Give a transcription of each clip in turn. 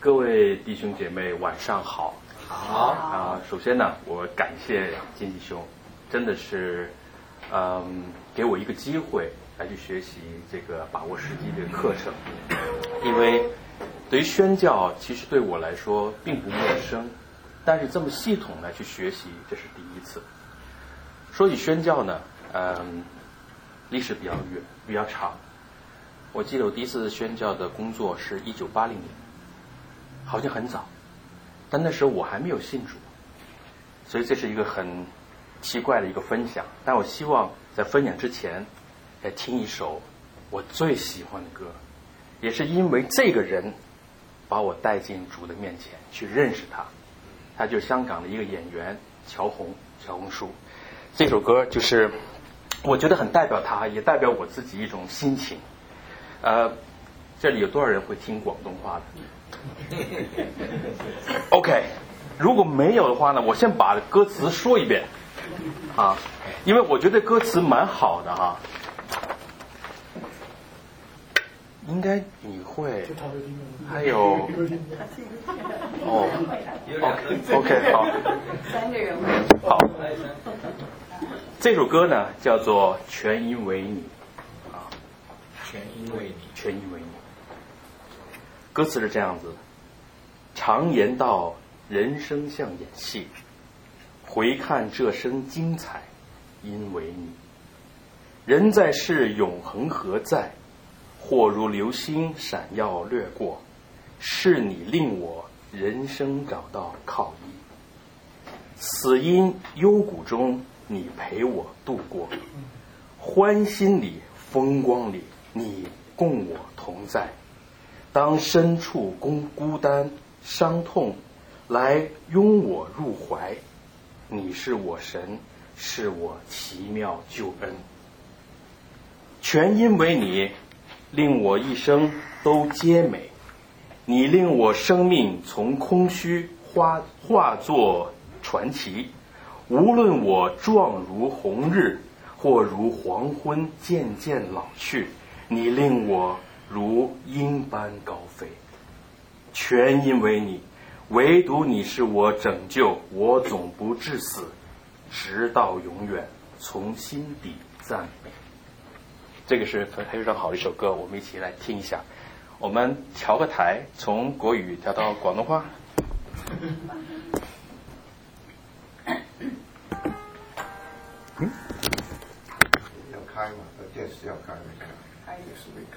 各位弟兄姐妹，晚上好。 好。 首先呢，我感谢金弟兄，真的是，给我一个机会来去学习这个把握时机这个课程。因为对于宣教，其实对我来说并不陌生，但是这么系统的去学习，这是第一次。说起宣教呢，历史比较远，比较长。我记得我第一次宣教的工作是1980年，好像很早，但那时候我还没有信主，所以这是一个很奇怪的一个分享。但我希望在分享之前，来听一首我最喜欢的歌，也是因为这个人把我带进主的面前去认识他。他就是香港的一个演员乔红叔。这首歌就是我觉得很代表他，也代表我自己一种心情。这里有多少人会听广东话的？OK， 如果没有的话呢，我先把歌词说一遍啊，因为我觉得歌词蛮好的哈。应该你会，还有OK 好， 三个人好。这首歌呢叫做《全因为你》啊， 全因为你， 全因为你。歌词是这样子：常言道，人生像演戏，回看这生精彩，因为你。人在世，永恒何在？或如流星闪耀掠过，是你令我人生找到靠依。死因幽谷中，你陪我度过，欢欣里风光里，你共我同在。当深处孤单伤痛来拥我入怀，你是我神，是我奇妙救恩。全因为你令我一生都皆美，你令我生命从空虚化作传奇。无论我壮如红日，或如黄昏渐渐老去，你令我如鹰般高飞。全因为你，唯独你是我拯救，我总不致死，直到永远，从心底赞美。这个是非常好的一首歌，我们一起来听一下。我们调个台，从国语调到广东话。 要开吗？电视要开没开？ 开电视没开。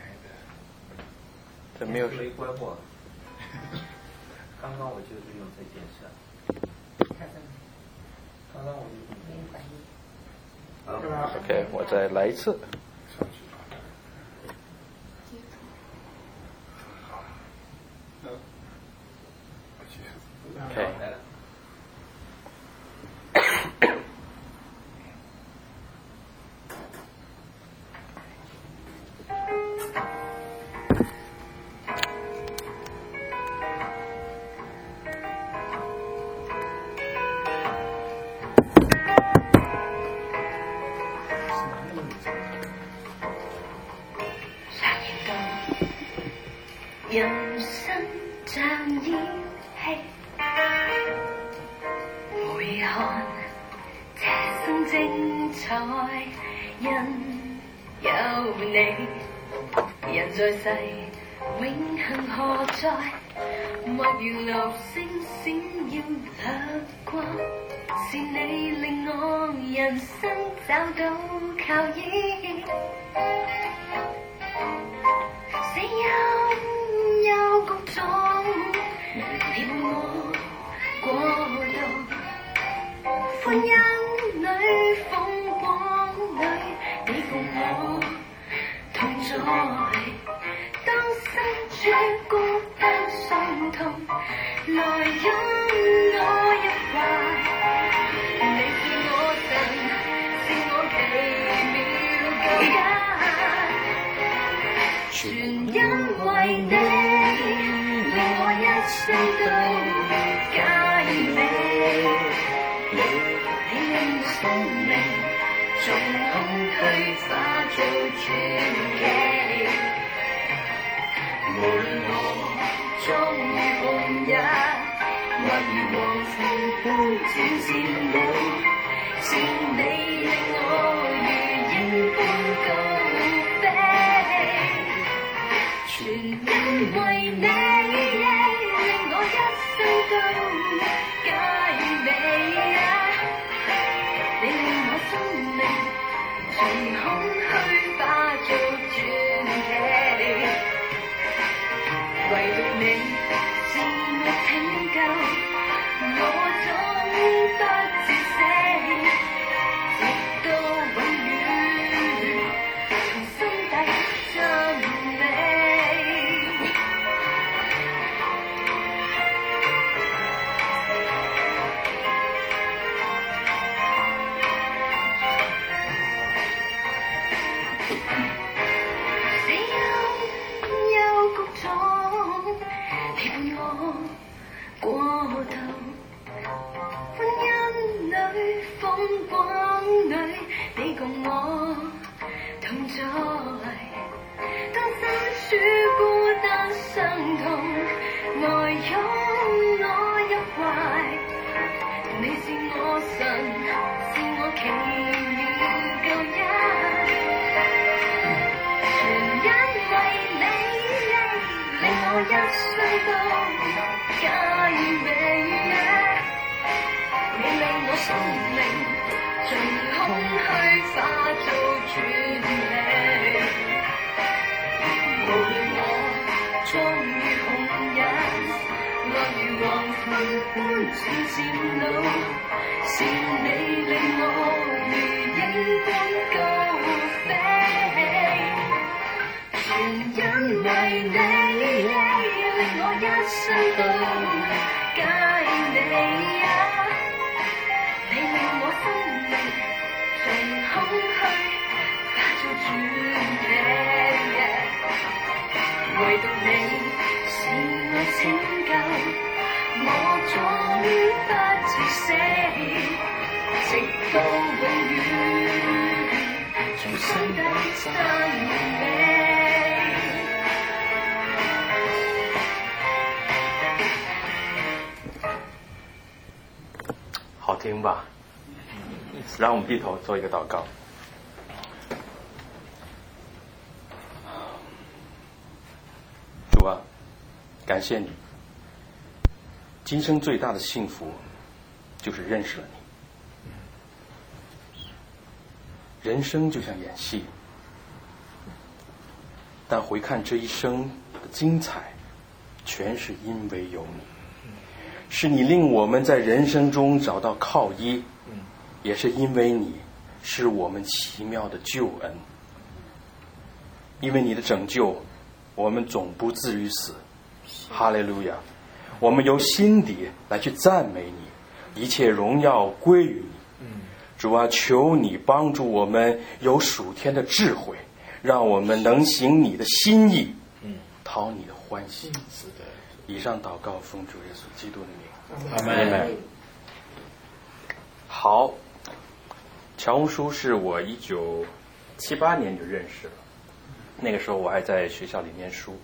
这没有没关过。刚刚我就是用这件事。刚刚我就没反应。 OK， 我再来一次。OK。 人生像演戲，回看這生精彩，因有你。人在世，永恆何在？莫如流星閃耀掠過，是你令我人生找到靠依。死因幽谷中，你伴我過渡，歡欣裏風光裏，你共我同在。當身處孤單傷痛，來擁我一懷，你是我神，是我奇妙救恩。全因為你，令我一生都佳美。你令我生命從空虛化做傳奇。無論我壯如紅日，或如黃昏般展線裏，是你令我如鷹般高飛，全為你令我一生都佳美。你令我生命從空虛化做傳奇，唯獨你是我拯救，我總不至死，直到永遠從心底讚美。過度婚姻裏風光裏，你共我同在。當身處孤單傷痛，來擁我入懷。你是我神，是我奇妙救恩，全因為你令我一生都佳美，你令我生命從空虛化做傳奇，無論我壯如紅日，或如黃昏般轉漸老，是你令我如鷹般高飛，全因為你令我一生都佳美，你令我生命從空虛化做傳奇，唯獨你是我拯救，我總不至死，直到永遠從心底讚美。 好听吧？让我们低头做一个祷告。主啊，感谢你，今生最大的幸福就是认识了你。人生就像演戏，但回看这一生的精彩，全是因为有你。是你令我们在人生中找到靠依，也是因为你是我们奇妙的救恩。因为你的拯救，我们总不至于死。哈利路亚！我们由心底来去赞美你，一切荣耀归于你。主啊，求你帮助我们有属天的智慧，让我们能行你的心意，讨你的欢喜。是的。以上祷告奉主耶稣基督的名，阿门。好，乔红书是我1978年就认识了，那个时候我还在学校里念书。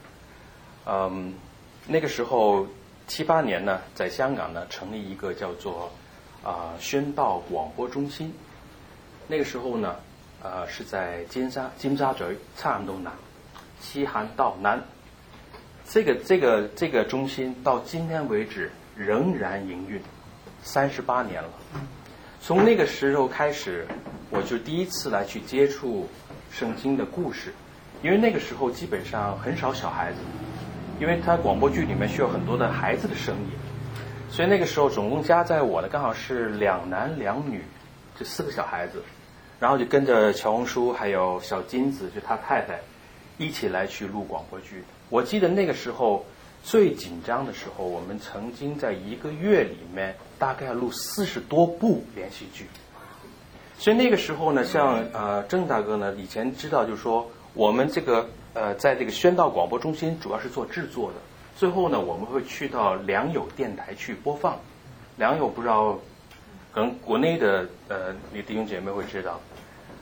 那个时候78年呢，在香港呢成立一个叫做宣道广播中心。那个时候呢，是在尖沙咀差唔多南西韩道南。这个中心到今天为止仍然营运38年了。从那个时候开始，我就第一次来去接触圣经的故事，因为那个时候基本上很少小孩子，因为他广播剧里面需要很多的孩子的声音，所以那个时候总共加在我的刚好是2男2女，这4个小孩子，然后就跟着乔红书还有小金子，就他太太一起来去录广播剧。我记得那个时候最紧张的时候，我们曾经在1个月里面大概要录40多部连续剧。所以那个时候呢，像郑大哥呢以前知道，就是说我们这个在这个宣道广播中心主要是做制作的，最后呢我们会去到良友电台去播放。良友不知道可能国内的你弟兄姐妹会知道，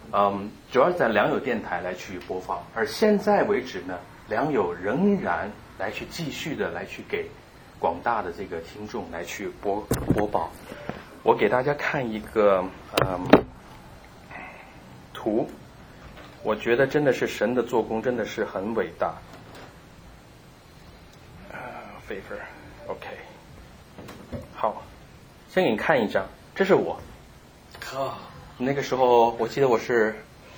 主要是在良友电台来去播放。而现在为止呢，良友仍然来去继续的来去给广大的这个听众来去播报。我给大家看一个图，我觉得真的是神的做工真的是很伟大。favor OK 好，先给你看一张，这是我那个时候我记得我是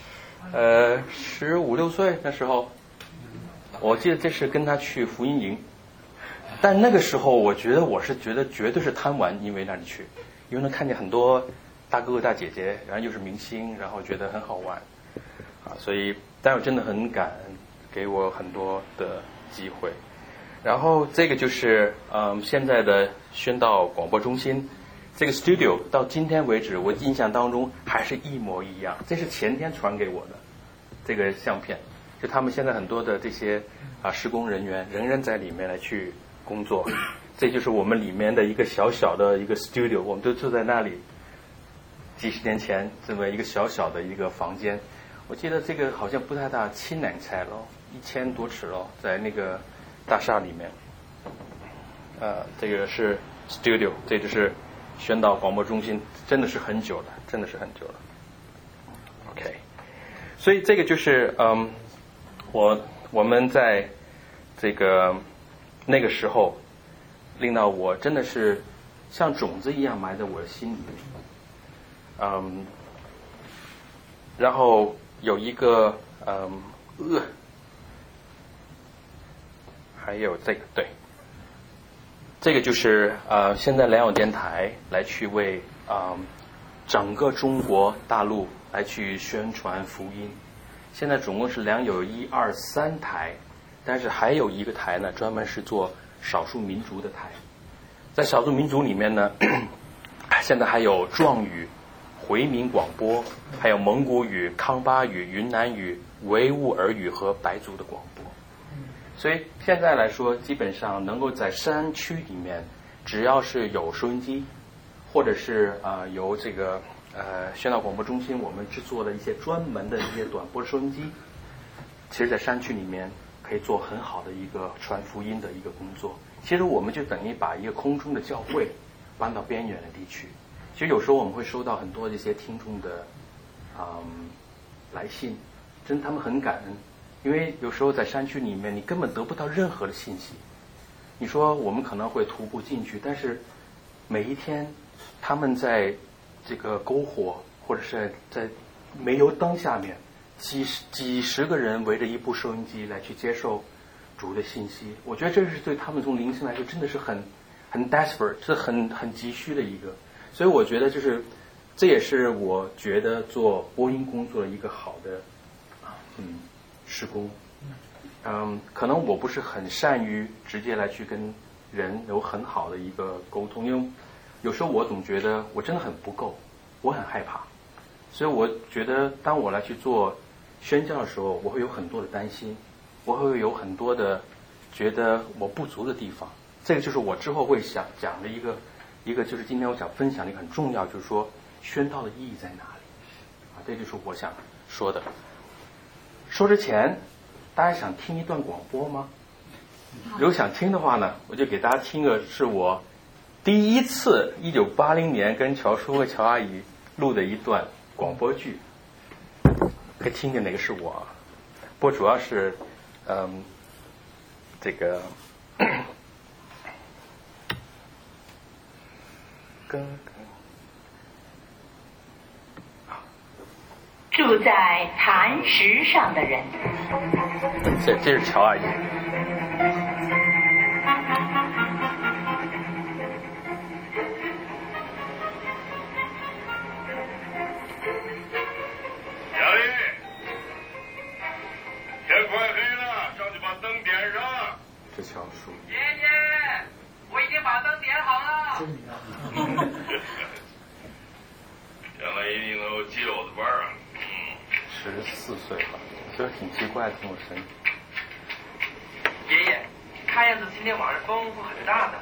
15、16岁，那时候我记得这是跟他去福音营，但那个时候我觉得绝对是贪玩，因为那里去，因为能看见很多大哥哥大姐姐，然后又是明星，然后觉得很好玩啊，所以但我真的很感恩，给我很多的机会。然后这个就是现在的宣道广播中心这个 studio 到今天为止，我印象当中还是一模一样。这是前天传给我的这个相片，就他们现在很多的这些施工人员仍然在里面来去工作。这就是我们里面的一个小小的一个 studio， 我们都住在那里。几十年前这么一个小小的一个房间，我记得这个好像不太大，700尺咯，1000多尺咯，在那个大厦里面。这个是 studio， 这就是宣道广播中心，真的是很久了，真的是很久了。OK， 所以这个就是我们在这个那个时候令到我真的是像种子一样埋在我的心里面。然后有一个还有这个对，这个就是现在良友电台来去为整个中国大陆来去宣传福音。现在总共是良友1、2、3台，但是还有一个台呢，专门是做少数民族的台。在少数民族里面呢，现在还有壮语、回民广播，还有蒙古语、康巴语、云南语、维吾尔语和白族的广播。所以现在来说，基本上能够在山区里面，只要是有收音机，或者是由这个宣道广播中心我们制作的一些专门的一些短波收音机，其实在山区里面可以做很好的一个传福音的一个工作。其实我们就等于把一个空中的教会搬到边远的地区。其实有时候我们会收到很多这些听众的来信，真的他们很感恩，因为有时候在山区里面你根本得不到任何的信息。你说我们可能会徒步进去，但是每一天他们在这个篝火或者是在煤油灯下面，几十个人围着一部收音机来去接受主的信息。我觉得这是对他们从灵性来说真的是很 desperate， 是很急需的一个。所以我觉得这也是我觉得做播音工作的一个好的施工。可能我不是很善于直接来去跟人有很好的一个沟通，因为有时候我总觉得我真的很不够，我很害怕。所以我觉得当我来去做宣教的时候，我会有很多的担心，我会有很多的觉得我不足的地方。这个就是我之后会想讲的一个就是今天我想分享的一个很重要，就是说宣道的意义在哪里这就是我想说的。说之前大家想听一段广播吗？如果想听的话呢，我就给大家听个是我第一次1980年跟乔叔和乔阿姨录的一段广播剧，可以听见哪个是我。不过主要是这个住在磐石上的人。 这是乔阿姨。 小丽，天快黑了，上去把灯点上。 这乔叔。 爷爷，我已经把灯点好了。 将来一定能够接我的班啊 ！14岁吧，觉得挺奇怪的，跟我声音。 爷爷，看样子今天晚上风会很大的。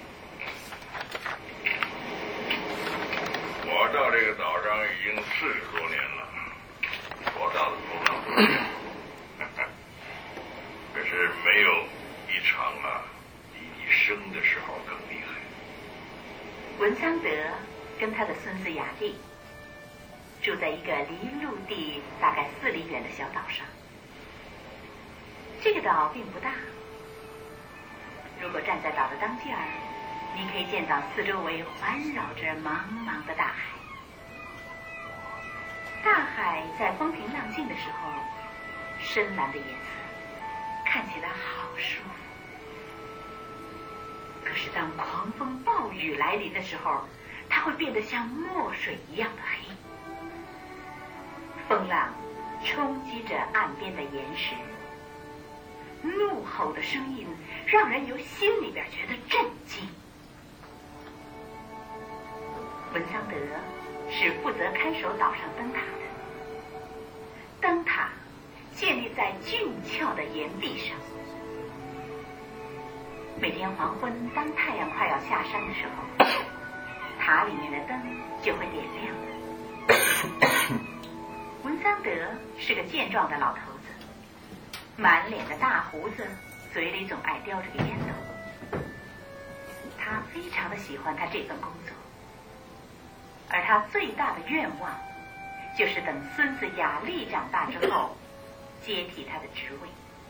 我到这个岛上已经40多年了，多大的头脑，可是没有一场啊，比你生的时候更厉害。 文桑德跟他的孙子雅利住在一个离陆地大概4里远的小岛上。这个岛并不大，如果站在岛的当间儿，你可以见到四周围环绕着茫茫的大海。大海在风平浪静的时候，深蓝的颜色看起来好舒服。可是当狂风暴雨来临的时候，它会变得像墨水一样的黑。风浪冲击着岸边的岩石，怒吼的声音让人由心里边觉得震惊。文桑德是负责看守岛上灯塔的，灯塔建立在俊俏的岩壁上。每天黄昏，当太阳快要下山的时候，塔里面的灯就会点亮了。文桑德是个健壮的老头子，满脸的大胡子，嘴里总爱叼着个烟斗。他非常的喜欢他这份工作，而他最大的愿望就是等孙子雅利长大之后接替他的职位。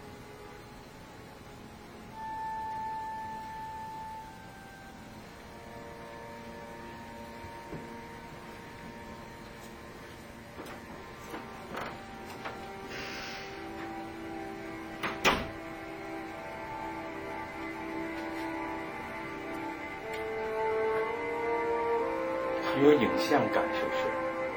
有影像感，是不是？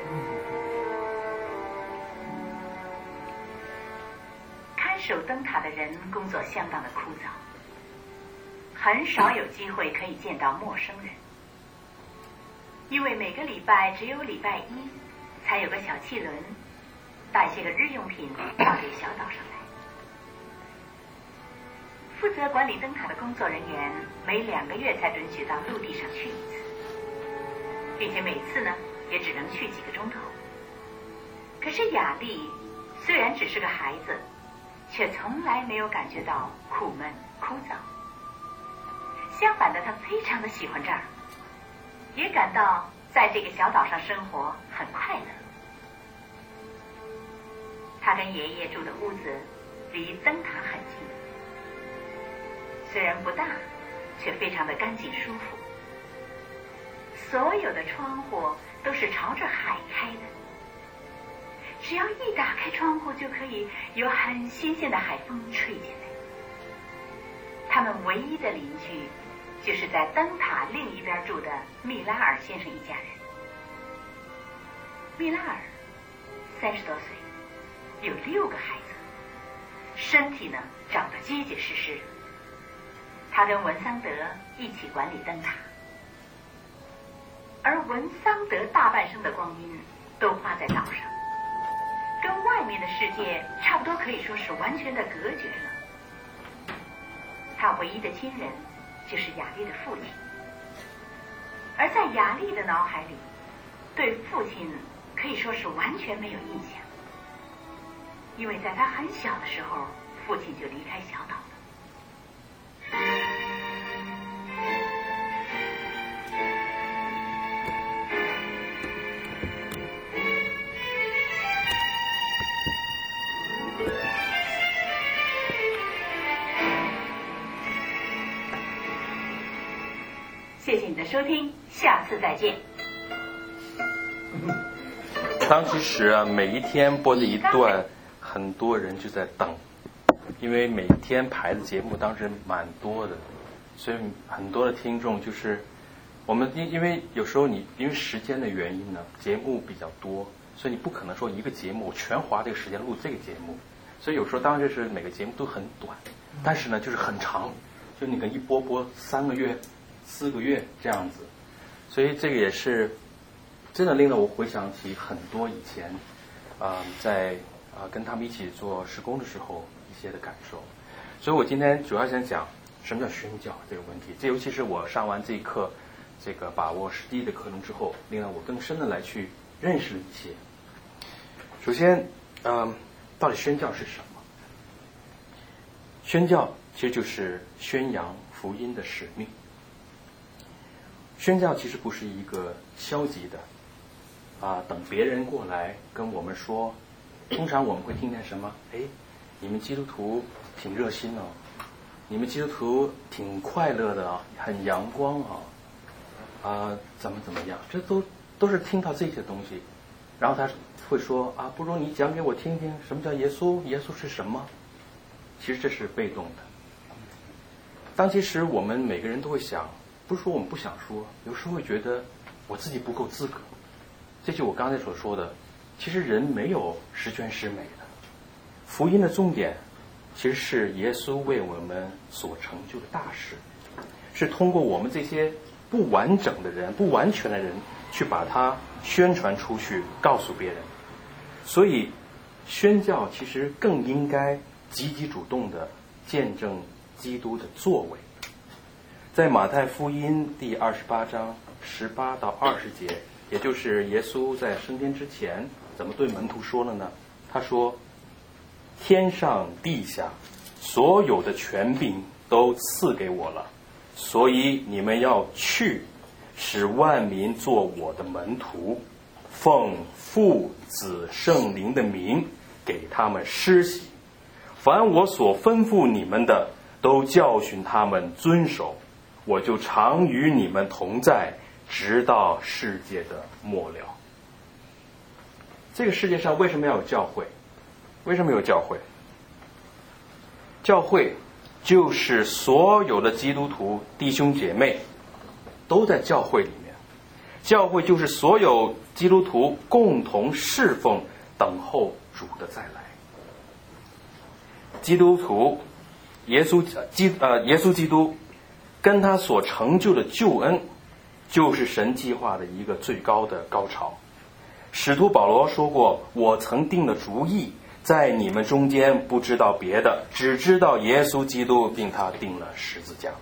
看守灯塔的人工作相当的枯燥，很少有机会可以见到陌生人，因为每个礼拜只有礼拜一才有个小汽轮带些个日用品到这个小岛上来。负责管理灯塔的工作人员每2个月才准许到陆地上去一次，并且每次呢也只能去几个钟头。可是雅利虽然只是个孩子，却从来没有感觉到苦闷枯燥。相反的，他非常的喜欢这儿，也感到在这个小岛上生活很快乐。他跟爷爷住的屋子离灯塔很近，虽然不大，却非常的干净舒服。所有的窗户都是朝着海开的，只要一打开窗户，就可以有很新鲜的海风吹进来。他们唯一的邻居就是在灯塔另一边住的密拉尔先生一家人。密拉尔30多岁，有6个孩子，身体呢长得结结实实的。他跟文桑德一起管理灯塔，而文桑德大半生的光阴都花在岛上，跟外面的世界差不多可以说是完全的隔绝了。他唯一的亲人就是雅利的父亲，而在雅利的脑海里，对父亲可以说是完全没有印象，因为在他很小的时候，父亲就离开小岛了。谢谢你的收听，下次再见。 当其时啊，每一天播的一段，很多人就在等，因为每天排的节目当时蛮多的，所以很多的听众就是我们因为有时候因为时间的原因呢，节目比较多，所以你不可能说一个节目我全花这个时间录这个节目，所以有时候当然是每个节目都很短，但是呢就是很长，就你可能一播3个月、4个月这样子，所以这个也是真的令到我回想起很多以前在跟他们一起做施工的时候一些的感受。所以我今天主要想讲什么叫宣教这个问题，这尤其是我上完这一课这个把握实际的课程之后，令到我更深的来去认识了一些。首先到底宣教是什么？宣教其实就是宣扬福音的使命。宣教其实不是一个消极的等别人过来跟我们说。通常我们会听见什么？你们基督徒挺热心哦，你们基督徒挺快乐的啊，很阳光怎么样？这都是听到这些东西，然后他会说不如你讲给我听听，什么叫耶稣？耶稣是什么？其实这是被动的。当其实我们每个人都会想，不是说我们不想说，有时候会觉得我自己不够资格。这就我刚才所说的，其实人没有十全十美的。福音的重点其实是耶稣为我们所成就的大事，是通过我们这些不完整的人、不完全的人去把它宣传出去，告诉别人。所以宣教其实更应该积极主动的见证基督的作为。在马太福音第28章18到20节，也就是耶稣在升天之前怎么对门徒说了呢？他说，天上地下所有的权柄都赐给我了，所以你们要去，使万民做我的门徒，奉父子圣灵的名给他们施洗，凡我所吩咐你们的都教训他们遵守，我就常与你们同在，直到世界的末了。这个世界上为什么要有教会？为什么有教会？教会就是所有的基督徒弟兄姐妹都在教会里面，教会就是所有基督徒共同侍奉，等候主的再来。基督徒耶稣基督跟他所成就的救恩，就是神计划的一个最高的高潮。使徒保罗说过，我曾定了主意，在你们中间不知道别的，只知道耶稣基督，并他定了十字架。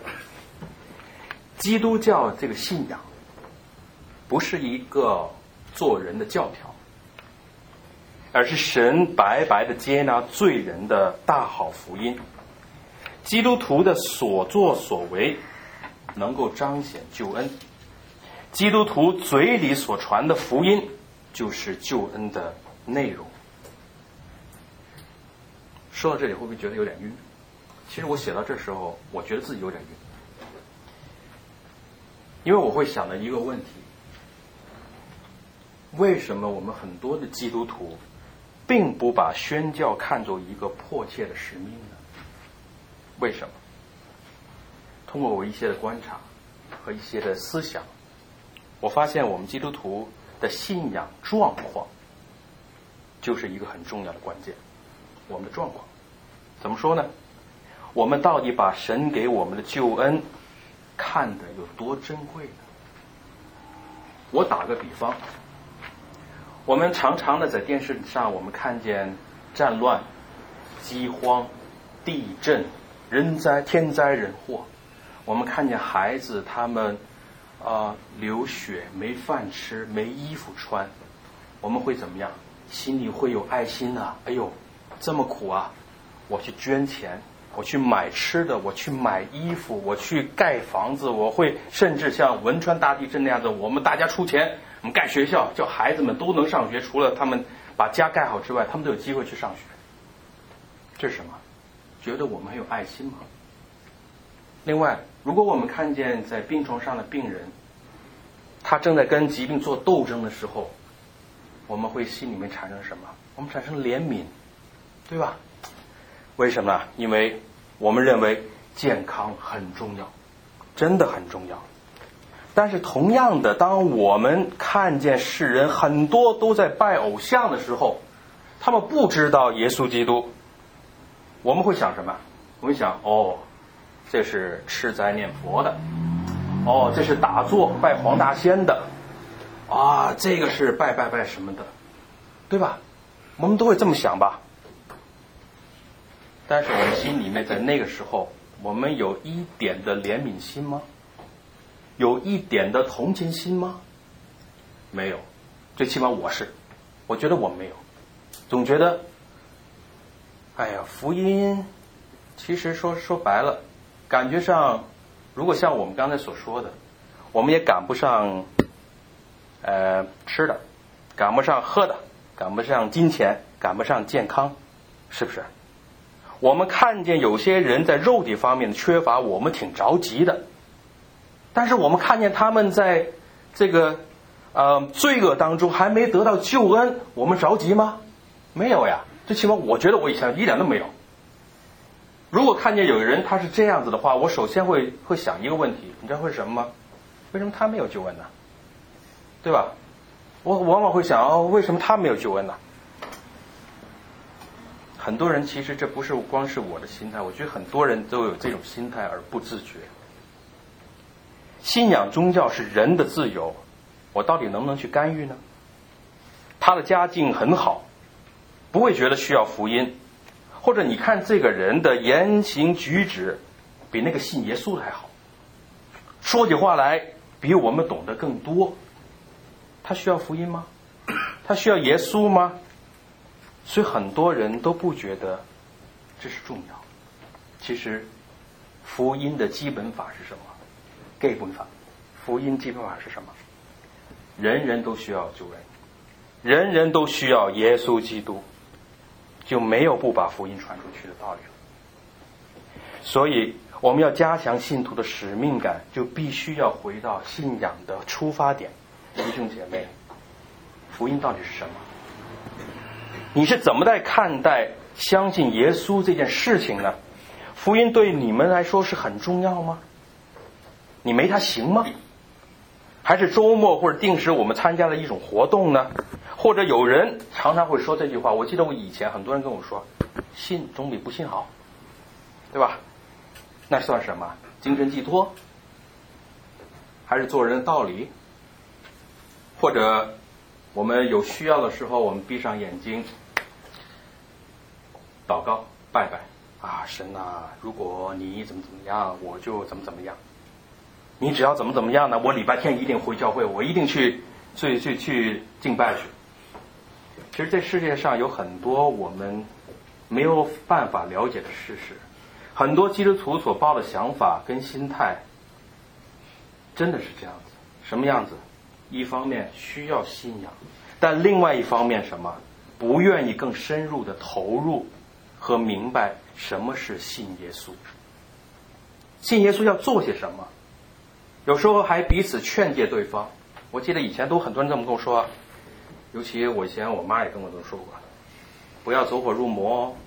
基督教这个信仰不是一个做人的教条，而是神白白的接纳罪人的大好福音。基督徒的所作所为能够彰显救恩，基督徒嘴里所传的福音就是救恩的内容。说到这里会不会觉得有点晕？其实我写到这时候我觉得自己有点晕，因为我会想到一个问题，为什么我们很多的基督徒并不把宣教看作一个迫切的使命呢？为什么？通过我一些的观察和一些的思想，我发现我们基督徒的信仰状况就是一个很重要的关键。我们的状况怎么说呢？我们到底把神给我们的救恩看得有多珍贵呢？我打个比方，我们常常的在电视上我们看见战乱、饥荒、地震、人灾、天灾人祸，我们看见孩子他们流血，没饭吃，没衣服穿，我们会怎么样？心里会有爱心啊！哎呦，这么苦啊！我去捐钱，我去买吃的，我去买衣服，我去盖房子，我会甚至像汶川大地震那样子，我们大家出钱，我们盖学校，叫孩子们都能上学，除了他们把家盖好之外，他们都有机会去上学。这是什么？觉得我们很有爱心吗？另外，如果我们看见在病床上的病人，他正在跟疾病做斗争的时候，我们会心里面产生什么？我们产生怜悯，对吧？为什么呢？因为我们认为健康很重要，真的很重要。但是同样的，当我们看见世人很多都在拜偶像的时候，他们不知道耶稣基督，我们会想什么？我们想，这是吃斋念佛的，这是打坐拜黄大仙的，这个是拜什么的，对吧？我们都会这么想吧。但是我们心里面在那个时候，我们有一点的怜悯心吗？有一点的同情心吗？没有，最起码我觉得我没有，总觉得福音其实说白了，感觉上，如果像我们刚才所说的，我们也赶不上吃的，赶不上喝的，赶不上金钱，赶不上健康，是不是？我们看见有些人在肉体方面的缺乏，我们挺着急的。但是我们看见他们在这个罪恶当中还没得到救恩，我们着急吗？没有呀，最起码我觉得我以前一点都没有。如果看见有人他是这样子的话，我首先会想一个问题，你知道为什么吗？为什么他没有救恩呢？对吧？我往往会想为什么他没有救恩呢？很多人其实这不是光是我的心态，我觉得很多人都有这种心态而不自觉。信仰宗教是人的自由，我到底能不能去干预呢？他的家境很好，不会觉得需要福音，或者你看这个人的言行举止比那个信耶稣的还好，说起话来比我们懂得更多，他需要福音吗？他需要耶稣吗？所以很多人都不觉得这是重要。其实福音的基本法是什么？基本法，福音基本法是什么？人人都需要救恩，人人都需要耶稣基督，就没有不把福音传出去的道理了。所以我们要加强信徒的使命感，就必须要回到信仰的出发点。弟兄姐妹，福音到底是什么？你是怎么在看待相信耶稣这件事情呢？福音对你们来说是很重要吗？你没它行吗？还是周末或者定时我们参加了一种活动呢？或者有人常常会说这句话，我记得我以前很多人跟我说，信总比不信好，对吧？那算什么？精神寄托？还是做人的道理？或者我们有需要的时候，我们闭上眼睛祷告拜拜啊，神啊，如果你怎么样，我就怎么样。你只要怎么样呢？我礼拜天一定回教会，我一定去敬拜去。其实这世界上有很多我们没有办法了解的事实，很多基督徒所抱的想法跟心态真的是这样子。什么样子？一方面需要信仰，但另外一方面什么？不愿意更深入的投入和明白什么是信耶稣。信耶稣要做些什么？有时候还彼此劝诫对方。我记得以前都很多人这么跟我说，尤其我以前我妈也跟我这么说过，不要走火入魔哦，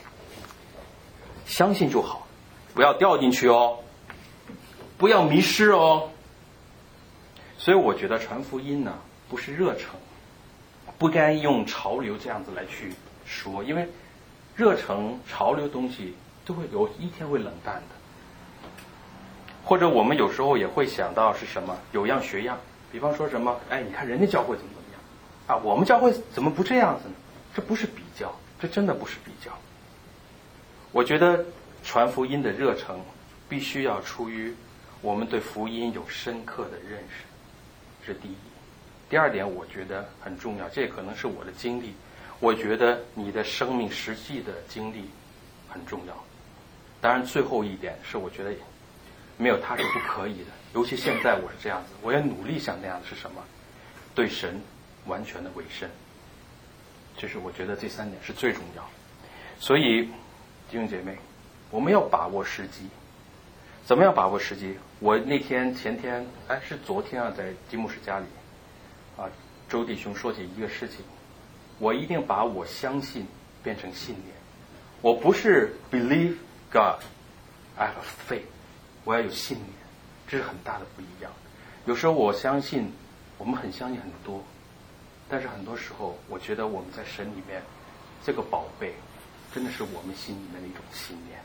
相信就好，不要掉进去哦，不要迷失哦。所以我觉得传福音呢，不是热诚，不该用潮流这样子来去说，因为热诚潮流东西都会有一天会冷淡的。或者我们有时候也会想到是什么，有样学样，比方说什么，哎，你看人家教会怎么样啊，我们教会怎么不这样子呢？这不是比较，这真的不是比较。我觉得传福音的热诚必须要出于我们对福音有深刻的认识，这是第一。第二点我觉得很重要，这可能是我的经历，我觉得你的生命实际的经历很重要。当然最后一点是我觉得没有它是不可以的，尤其现在我是这样子，我也努力像那样的是什么？对神完全的委身。这是我觉得这三点是最重要。所以弟兄姐妹，我们要把握时机。怎么样把握时机？我那天前天是昨天啊，在金牧师家里啊，周弟兄说起一个事情，我一定把我相信变成信念。我不是 believe God, I have faith，我要有信念，这是很大的不一样。有时候我相信，我们很相信很多，但是很多时候我觉得我们在神里面这个宝贝真的是我们心里面的一种信念。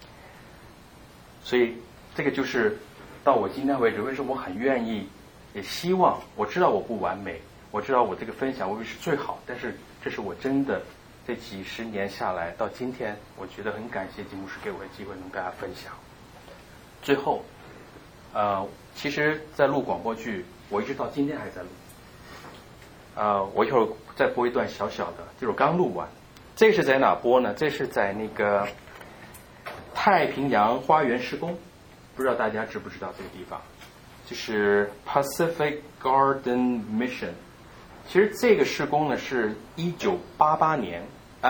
所以这个就是到我今天为止，为什么我很愿意也希望，我知道我不完美，我知道我这个分享未必是最好，但是这是我真的这几十年下来到今天，我觉得很感谢金牧师给我的机会能跟大家分享。最后其实在录广播剧，我一直到今天还在录。我一会儿再播一段小小的，就是我刚录完。这是在哪播呢？这是在那个太平洋花园施工，不知道大家知不知道这个地方，就是 Pacific Garden Mission。其实这个施工呢是1988年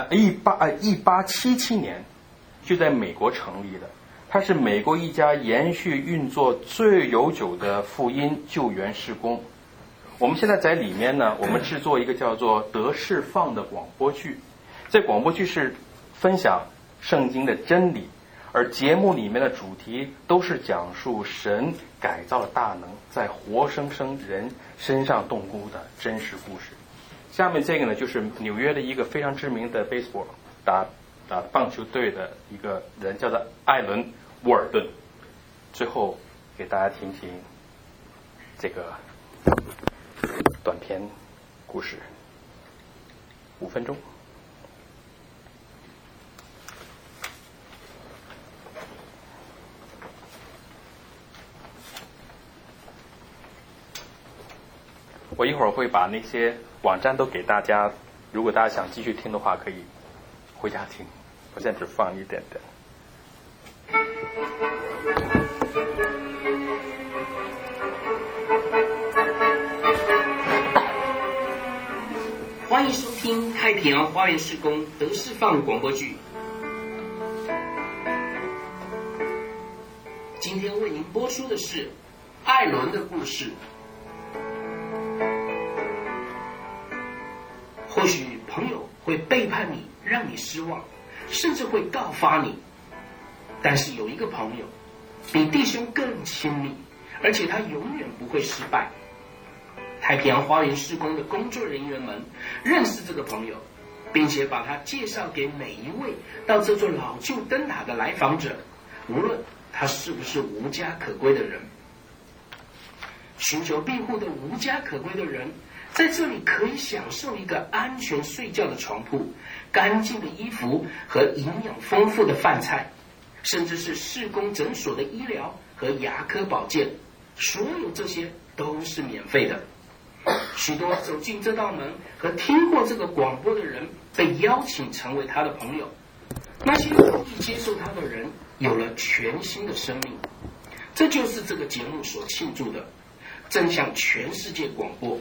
1877年就在美国成立的，它是美国一家延续运作最悠久的福音救援施工。我们现在在里面呢，我们制作一个叫做得释放的广播剧。这广播剧是分享圣经的真理，而节目里面的主题都是讲述神改造的大能在活生生人身上动工的真实故事。下面这个呢，就是纽约的一个非常知名的 baseball 打棒球队的一个人，叫做艾伦·沃尔顿。最后给大家听听这个短篇故事，5分钟。我一会儿会把那些网站都给大家，如果大家想继续听的话，可以回家听。我现在只放一点点。 欢迎收听太平洋花园施工得释放广播剧。今天为您播出的是艾伦的故事。或许朋友会背叛你，让你失望，甚至会告发你，但是有一个朋友比弟兄更亲密，而且他永远不会失败。太平洋花园施工的工作人员们认识这个朋友，并且把他介绍给每一位到这座老旧灯塔的来访者，无论他是不是无家可归的人。寻求庇护的无家可归的人在这里可以享受一个安全睡觉的床铺、干净的衣服和营养丰富的饭菜，甚至是施工诊所的医疗和牙科保健，所有这些都是免费的。许多走进这道门和听过这个广播的人被邀请成为他的朋友，那些愿意接受他的人有了全新的生命。这就是这个节目所庆祝的，正向全世界广播。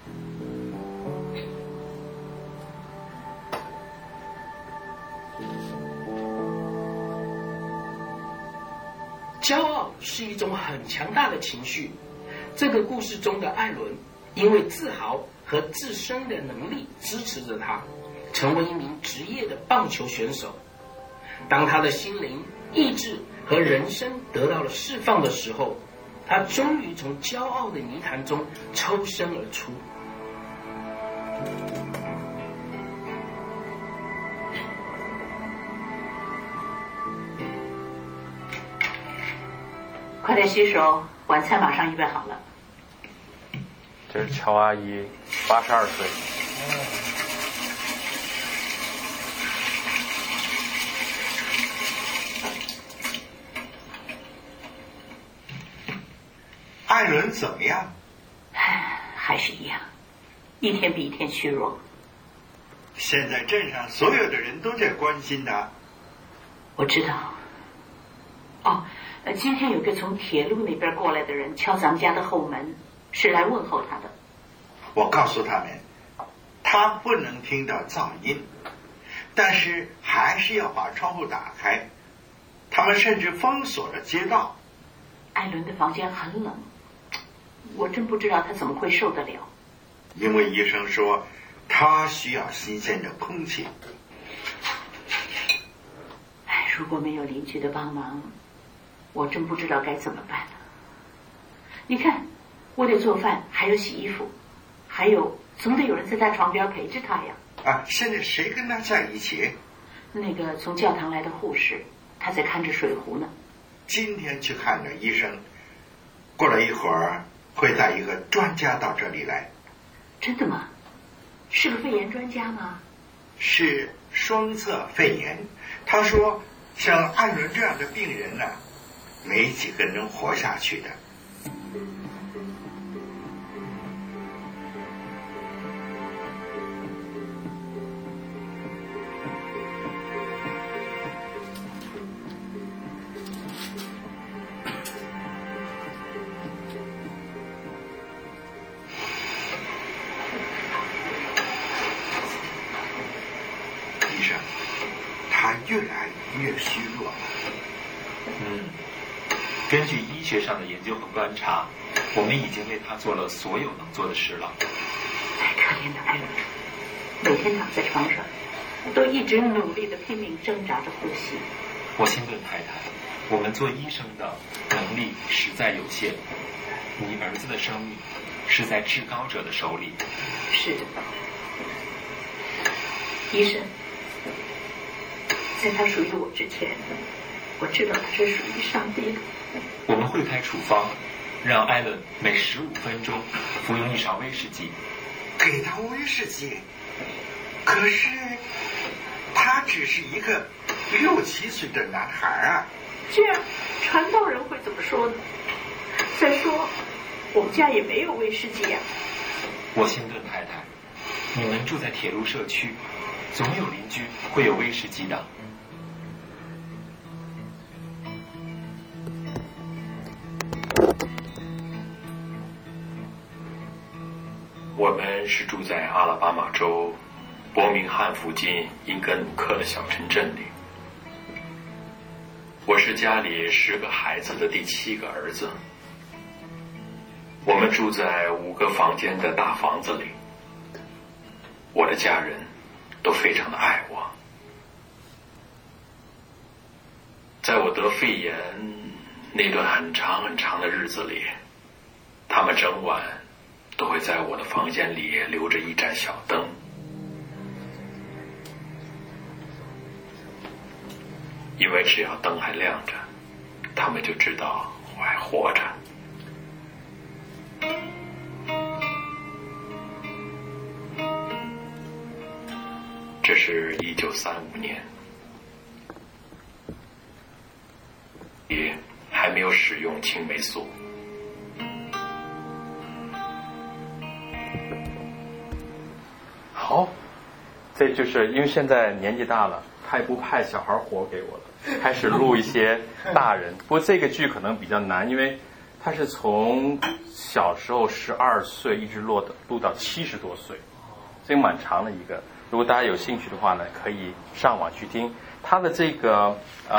骄傲是一种很强大的情绪。这个故事中的艾伦因为自豪和自身的能力支持着他，成为一名职业的棒球选手。当他的心灵、意志和人生得到了释放的时候，他终于从骄傲的泥潭中抽身而出。 快点洗手，晚餐马上预备好了。 这是乔阿姨，82岁。 艾伦怎么样？ 还是一样，一天比一天虚弱。 现在镇上所有的人都在关心他。 我知道。哦，今天有个从铁路那边过来的人敲咱们家的后门，是来问候他的。 我告诉他们，他不能听到噪音，但是还是要把窗户打开。他们甚至封锁了街道。 艾伦的房间很冷，我真不知道他怎么会受得了。 因为医生说他需要新鲜的空气。 如果没有邻居的帮忙，我真不知道该怎么办了。你看，我得做饭，还有洗衣服，还有总得有人在他床边陪着他呀。 现在谁跟他在一起？ 那个从教堂来的护士，他在看着水壶呢。 今天去看了医生，过了一会儿会带一个专家到这里来。 真的吗？是个肺炎专家吗？ 是双侧肺炎。他说像艾伦这样的病人呢，没几个能活下去的。 越来越虚弱了。 根据医学上的研究和观察，我们已经为他做了所有能做的事了。 太可怜的艾伦，每天躺在床上，都一直努力的拼命挣扎着呼吸。 沃辛顿太太，我们做医生的能力实在有限，你儿子的生命是在至高者的手里。 是的，医生，在他属于我之前，我知道他是属于上帝的。 我们会开处方，让艾伦每15分钟服用1勺威士忌。 给他威士忌？可是他只是一个6、7岁的男孩啊。 这样传道人会怎么说呢？再说我们家也没有威士忌呀。 沃辛顿太太，你们住在铁路社区，总有邻居会有威士忌的。 我们是住在阿拉巴马州伯明翰附近英格努克的小城镇里。我是家里10个孩子的第7个儿子。我们住在5个房间的大房子里。我的家人都非常的爱我。在我得肺炎那段很长很长的日子里，他们整晚都会在我的房间里留着一盏小灯。因为只要灯还亮着，他们就知道我还活着。这是1935年，也还没有使用青霉素。 好，这就是因为现在年纪大了，他也不派小孩活给我了，开始录一些大人。不过这个剧可能比较难，因为他是从小时候12岁一直录到70多岁，这个蛮长的一个。如果大家有兴趣的话呢，可以上网去听他的这个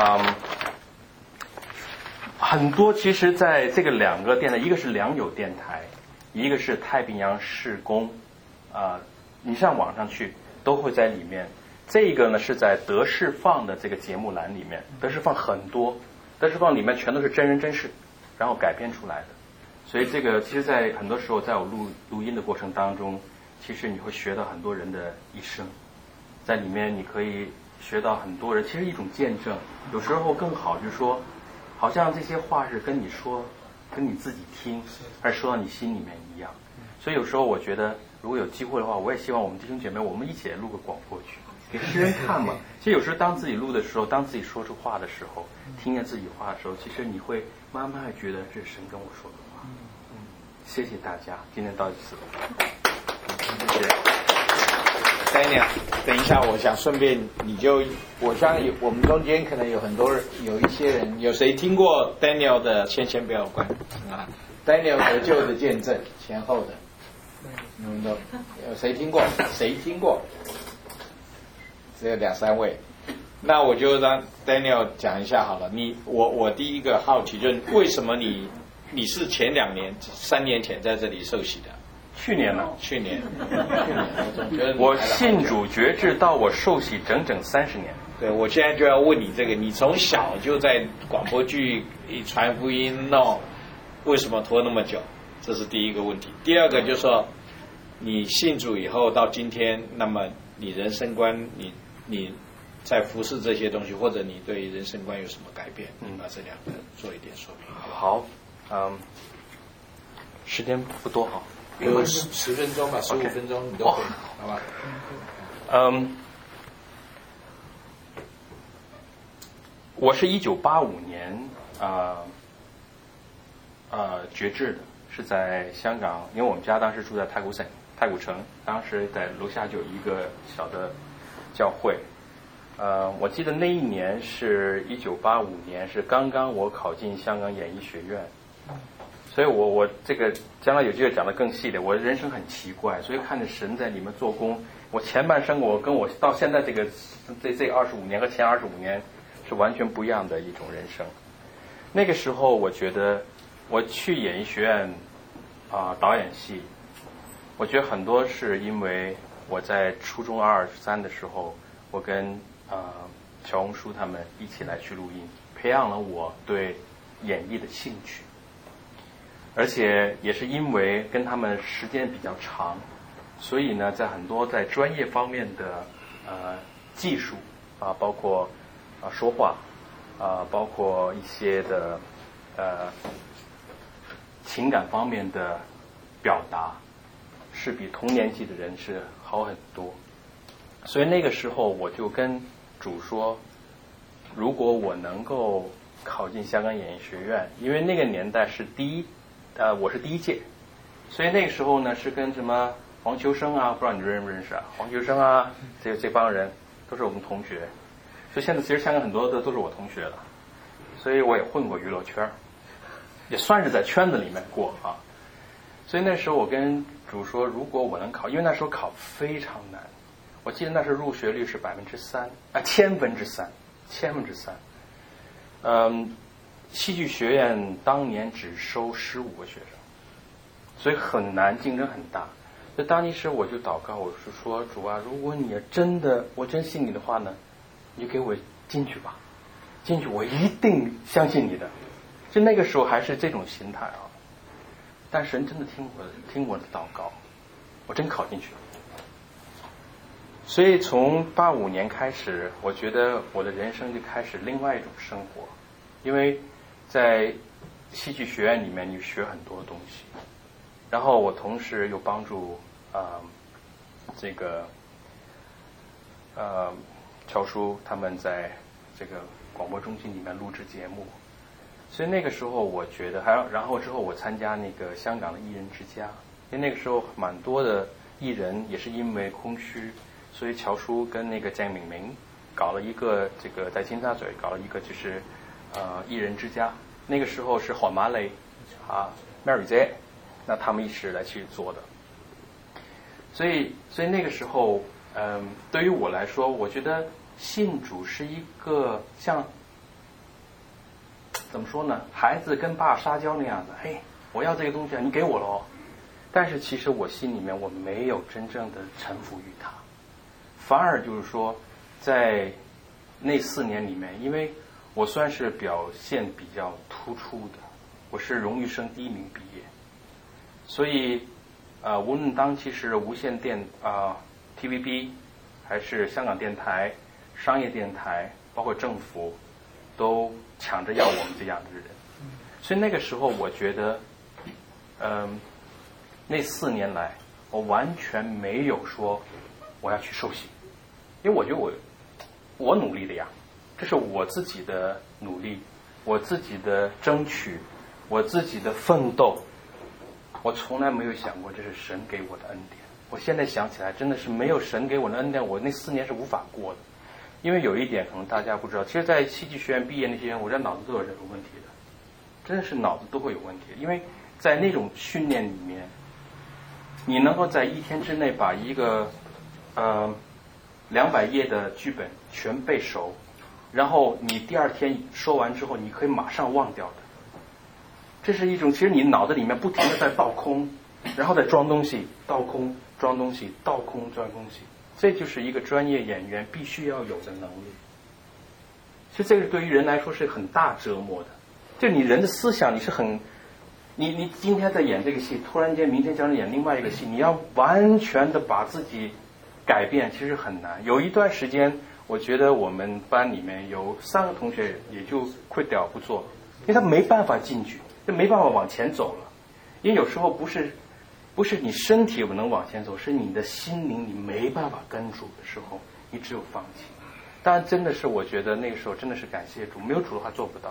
很多。其实在这个2个电台，一个是良友电台，一个是太平洋事工你上网上去都会在里面。这个呢是在德视放的这个节目栏里面，德视放很多，德视放里面全都是真人真事，然后改编出来的。所以这个其实在很多时候在我录音的过程当中，其实你会学到很多人的一生，在里面你可以学到很多人，其实一种见证。有时候更好就是说，好像这些话是跟你说，跟你自己听，还是说到你心里面一样。所以有时候我觉得如果有机会的话，我也希望我们弟兄姐妹我们一起来录个广播剧给世人看嘛。其实有时候当自己录的时候，当自己说出话的时候，听见自己话的时候，其实你会慢慢觉得这是神跟我说的话。谢谢大家，今天到此。谢谢。 Daniel， 等一下，我想顺便我相信我们中间可能有一些人，有谁听过 Daniel 的先不要关啊 ？Daniel 得救的见证前后的，你们都有谁听过？谁听过？只有2、3位。那我就让 Daniel 讲一下好了。我第一个好奇就是为什么你是前3年前在这里受洗的？ 去年呢？ 去年， 我信主觉志到我受洗整30年。 对，我现在就要问你这个，你从小就在广播剧传福音弄，为什么拖那么久？这是第一个问题。第二个就是说，你信主以后到今天，那么你人生观，你在服侍这些东西，或者你对人生观有什么改变？把这2个做一点说明。 好，时间不多哈。 有10分钟吧，15分钟你都可以，好吧？ 我是1985年觉志的，是在香港，因为我们家当时住在太古城，当时在楼下就有一个小的教会。我记得那一年是1985年，是刚刚我考进香港演艺学院。 所以我这个将来有机会讲得更细的。我的人生很奇怪，所以看着神在里面做工。我前半生我跟我到现在这25年和前25年是完全不一样的一种人生。那个时候我觉得我去演艺学院导演系，我觉得很多是因为我在初中2、3的时候，我跟小红书他们一起来去录音，培养了我对演绎的兴趣。而且也是因为跟他们时间比较长，所以呢，在很多在专业方面的技术包括说话包括一些的情感方面的表达，是比同年纪的人是好很多。所以那个时候我就跟主说，如果我能够考进香港演艺学院，因为那个年代是我是第一届，所以那个时候呢是跟什么黄秋生不知道你认不认识黄秋生这帮人都是我们同学，所以现在其实香港很多的都是我同学了，所以我也混过娱乐圈，也算是在圈子里面过所以那时候我跟主说，如果我能考，因为那时候考非常难，我记得那时候入学率是3%，千分之三。戏剧学院当年只收15个学生，所以很难，竞争很大。所以当时我就祷告，我是说，主啊，如果你我真信你的话呢，你就给我进去吧，进去我一定相信你的。就那个时候还是这种心态但神真的听我的祷告，我真考进去了。所以从85年开始，我觉得我的人生就开始另外一种生活，因为在戏剧学院里面你学很多东西，然后我同时又帮助这个乔叔他们在这个广播中心里面录制节目，所以那个时候我觉得然后之后我参加那个香港的艺人之家，因为那个时候蛮多的艺人也是因为空虚，所以乔叔跟那个江敏明搞了一个这个在尖沙咀搞了一个就是艺人之家，那个时候是黄马蕾Mary 姐，那他们一起来去做的。所以那个时候对于我来说，我觉得信主是一个像怎么说呢，孩子跟爸撒娇那样的，嘿，我要这个东西你给我了但是其实我心里面我没有真正的臣服于他，反而就是说在那4年里面，因为我算是表现比较突出的，我是荣誉生第1名毕业，所以无论当其实无线电TVB 还是香港电台、商业电台，包括政府，都抢着要我们这样的人。所以那个时候我觉得那4年来我完全没有说我要去受洗，因为我觉得我努力的呀，这是我自己的努力，我自己的争取，我自己的奋斗，我从来没有想过这是神给我的恩典。我现在想起来真的是没有神给我的恩典，我那4年是无法过的。因为有一点可能大家不知道，其实在戏剧学院毕业那些人，我这脑子都有这个问题的，真的是脑子都会有问题的。因为在那种训练里面，你能够在1天之内把一个200页的剧本全背熟，然后你第2天说完之后你可以马上忘掉的，这是一种其实你脑子里面不停的在倒空，然后再装东西，倒空装东西，倒空装东西，这就是一个专业演员必须要有的能力。其实这个对于人来说是很大折磨的，就你人的思想你是很你今天在演这个戏，突然间明天将来演另外一个戏，你要完全的把自己改变，其实很难。有一段时间我觉得我们班里面有3个同学也就 quit 掉不做了，因为他没办法进去，就没办法往前走了。因为有时候不是你身体不能往前走，是你的心灵你没办法跟住的时候，你只有放弃。当然真的是我觉得那个时候真的是感谢主，没有主的话做不到。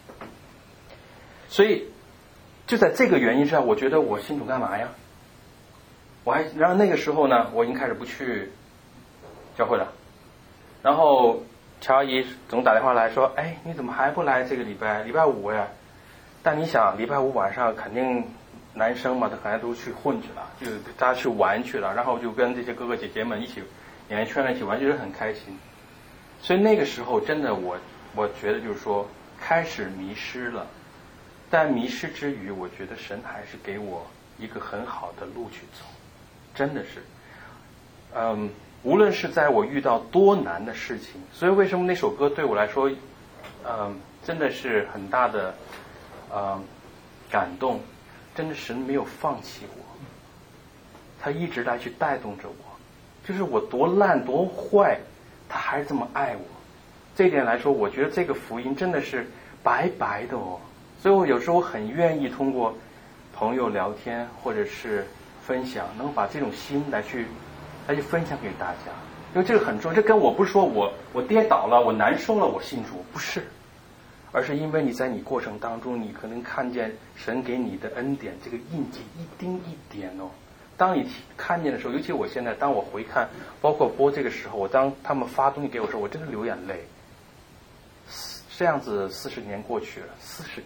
所以就在这个原因上，我觉得我信主干嘛呀？然后那个时候呢，我已经开始不去教会了。然后乔阿姨总打电话来说，哎，你怎么还不来这个礼拜5呀？ 但你想，礼拜五晚上肯定男生嘛，他可能都去混去了，就大家去玩去了，然后就跟这些哥哥姐姐们一起演艺圈一起玩，就是很开心。所以那个时候真的我觉得就是说开始迷失了，但迷失之余，我觉得神还是给我一个很好的路去走，真的是，无论是在我遇到多难的事情，所以为什么那首歌对我来说，真的是很大的感动，真的神没有放弃我，他一直来去带动着我，就是我多烂多坏，他还是这么爱我。这一点来说，我觉得这个福音真的是白白的哦。所以我有时候很愿意通过朋友聊天或者是分享，能把这种心来去分享给大家，因为这个很重要。这跟我不是说我跌倒了，我难受了，我信主，不是，而是因为你在你过程当中，你可能看见神给你的恩典这个印记一丁一点哦。当你看见的时候，尤其我现在当我回看，包括播这个时候，当他们发东西给我的时候，我真的流眼泪。这样子40年过去了，40年，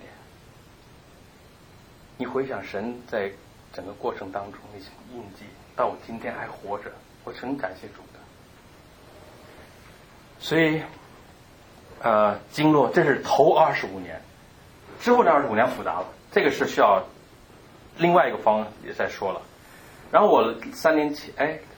你回想神在整个过程当中那些印记，到我今天还活着，我是很感谢主的。所以经络这是头25年，之后的25年复杂了，这个是需要另外一个方也在说了。然后我3年前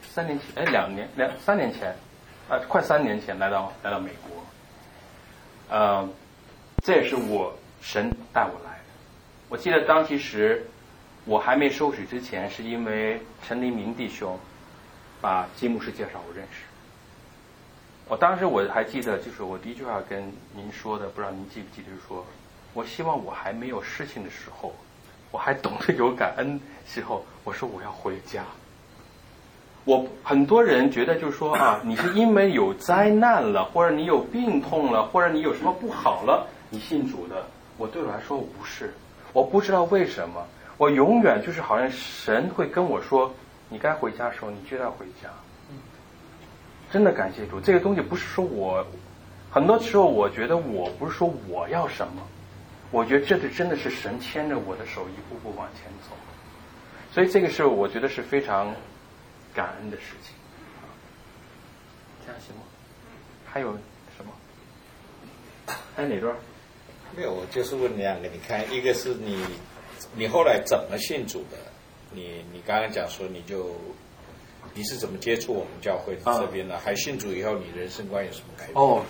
快3年前来到美国，这也是神带我来的。我记得当其时我还没受洗之前，是因为陈黎明弟兄把金牧师介绍我认识。我当时我还记得，就是我第一句话跟您说的，不知道您记不记得，就是说我希望我还没有事情的时候，我还懂得有感恩时候，我说我要回家。很多人觉得就是说你是因为有灾难了，或者你有病痛了，或者你有什么不好了，你信主的。对我来说我不是，我不知道为什么，我永远就是好像神会跟我说，你该回家的时候，你就要回家。真的感谢主，这个东西不是说很多时候我觉得我不是说我要什么，我觉得这真的是神牵着我的手一步步往前走，所以这个是我觉得是非常感恩的事情。这样行吗？还有什么？还有哪段？ 没有，我就是问两个，你看，一个是你后来怎么信主的？你刚刚讲说你是怎么接触我们教会这边的？还信主以后，你人生观有什么改变？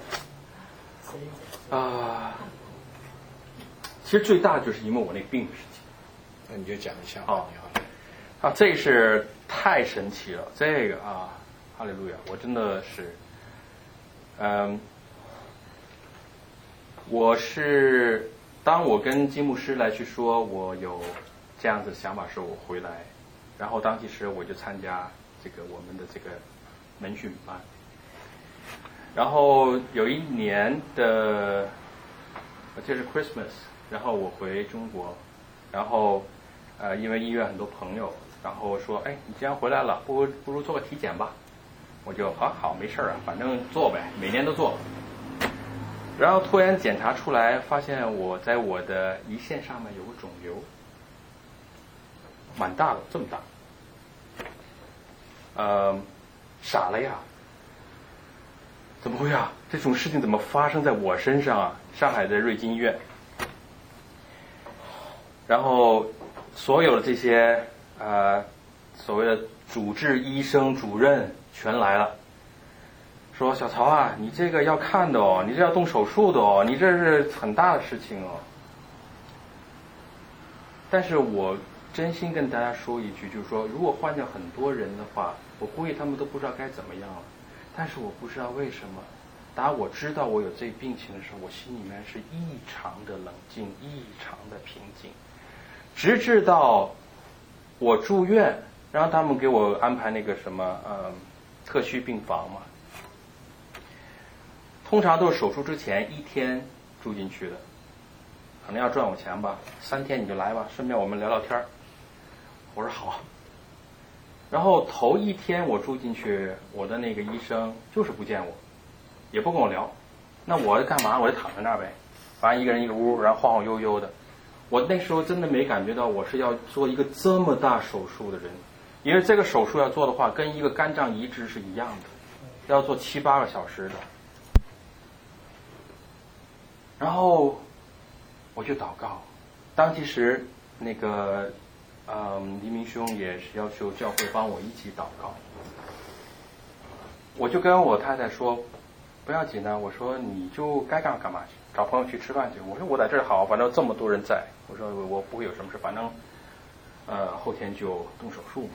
其实最大的就是因为我那个病的事情。 那你就讲一下。 这个是太神奇了，这个哈利路亚，我真的是，当我跟金牧师来去说我有这样子的想法时候，我回来，然后当其时我就参加我们的这个门训班，然后有一年的就是 Christmas， 然后我回中国，然后因为医院很多朋友，然后说你既然回来了，不如做个体检吧。我就好没事反正做呗，每年都做。然后突然检查出来，发现我在我的胰腺上面有个肿瘤，蛮大的，这么大。傻了呀，怎么会啊？这种事情怎么发生在我身上啊？上海的瑞金医院，然后所有的这些所谓的主治医生、主任全来了，说小曹啊，你这个要看的哦，你这要动手术的哦，你这是很大的事情哦。但是我真心跟大家说一句，就是说，如果换掉很多人的话，我估计他们都不知道该怎么样了。但是我不知道为什么，当我知道我有这病情的时候，我心里面是异常的冷静，异常的平静，直至到我住院，让他们给我安排那个什么特需病房嘛。通常都是手术之前1天住进去的，可能要赚我钱吧，3天你就来吧，顺便我们聊聊天。我说好。然后头1天我住进去，我的那个医生就是不见我，也不跟我聊。那我干嘛？我就躺在那儿呗，反正一个人一个屋，然后晃晃悠悠的。 我那时候真的没感觉到我是要做一个这么大手术的人，因为这个手术要做的话，跟一个肝脏移植是一样的，要做7、8个小时的。然后我就祷告，当其时那个黎明兄也是要求教会帮我一起祷告。我就跟我太太说，不要紧啊，我说你就该干嘛去，找朋友去吃饭去。我说我在这儿好，反正这么多人在，我说我不会有什么事，反正后天就动手术嘛。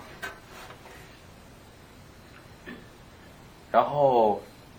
然后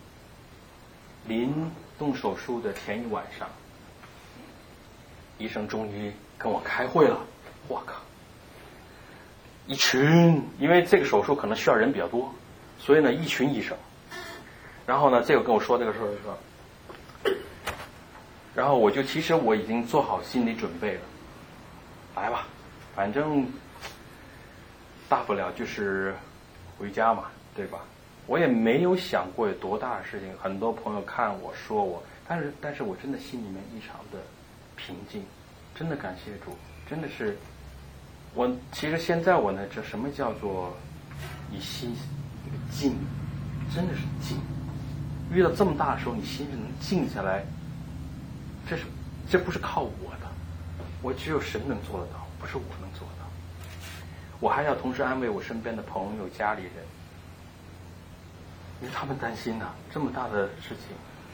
临动手术的前一晚上，医生终于跟我开会了。我靠，一群，因为这个手术可能需要人比较多，所以呢一群医生。然后呢这个跟我说这个事儿的时候，然后其实我已经做好心理准备了，来吧，反正大不了就是回家嘛，对吧？我也没有想过有多大的事情，很多朋友看我说我，但是我真的心里面异常的平静，真的感谢主，真的是我其实现在我呢，这什么叫做你心一个静，真的是静。遇到这么大的时候，你心是能静下来，这不是靠我的，我只有神能做得到，不是我能做得到。我还要同时安慰我身边的朋友、家里人。因为他们担心呐，这么大的事情。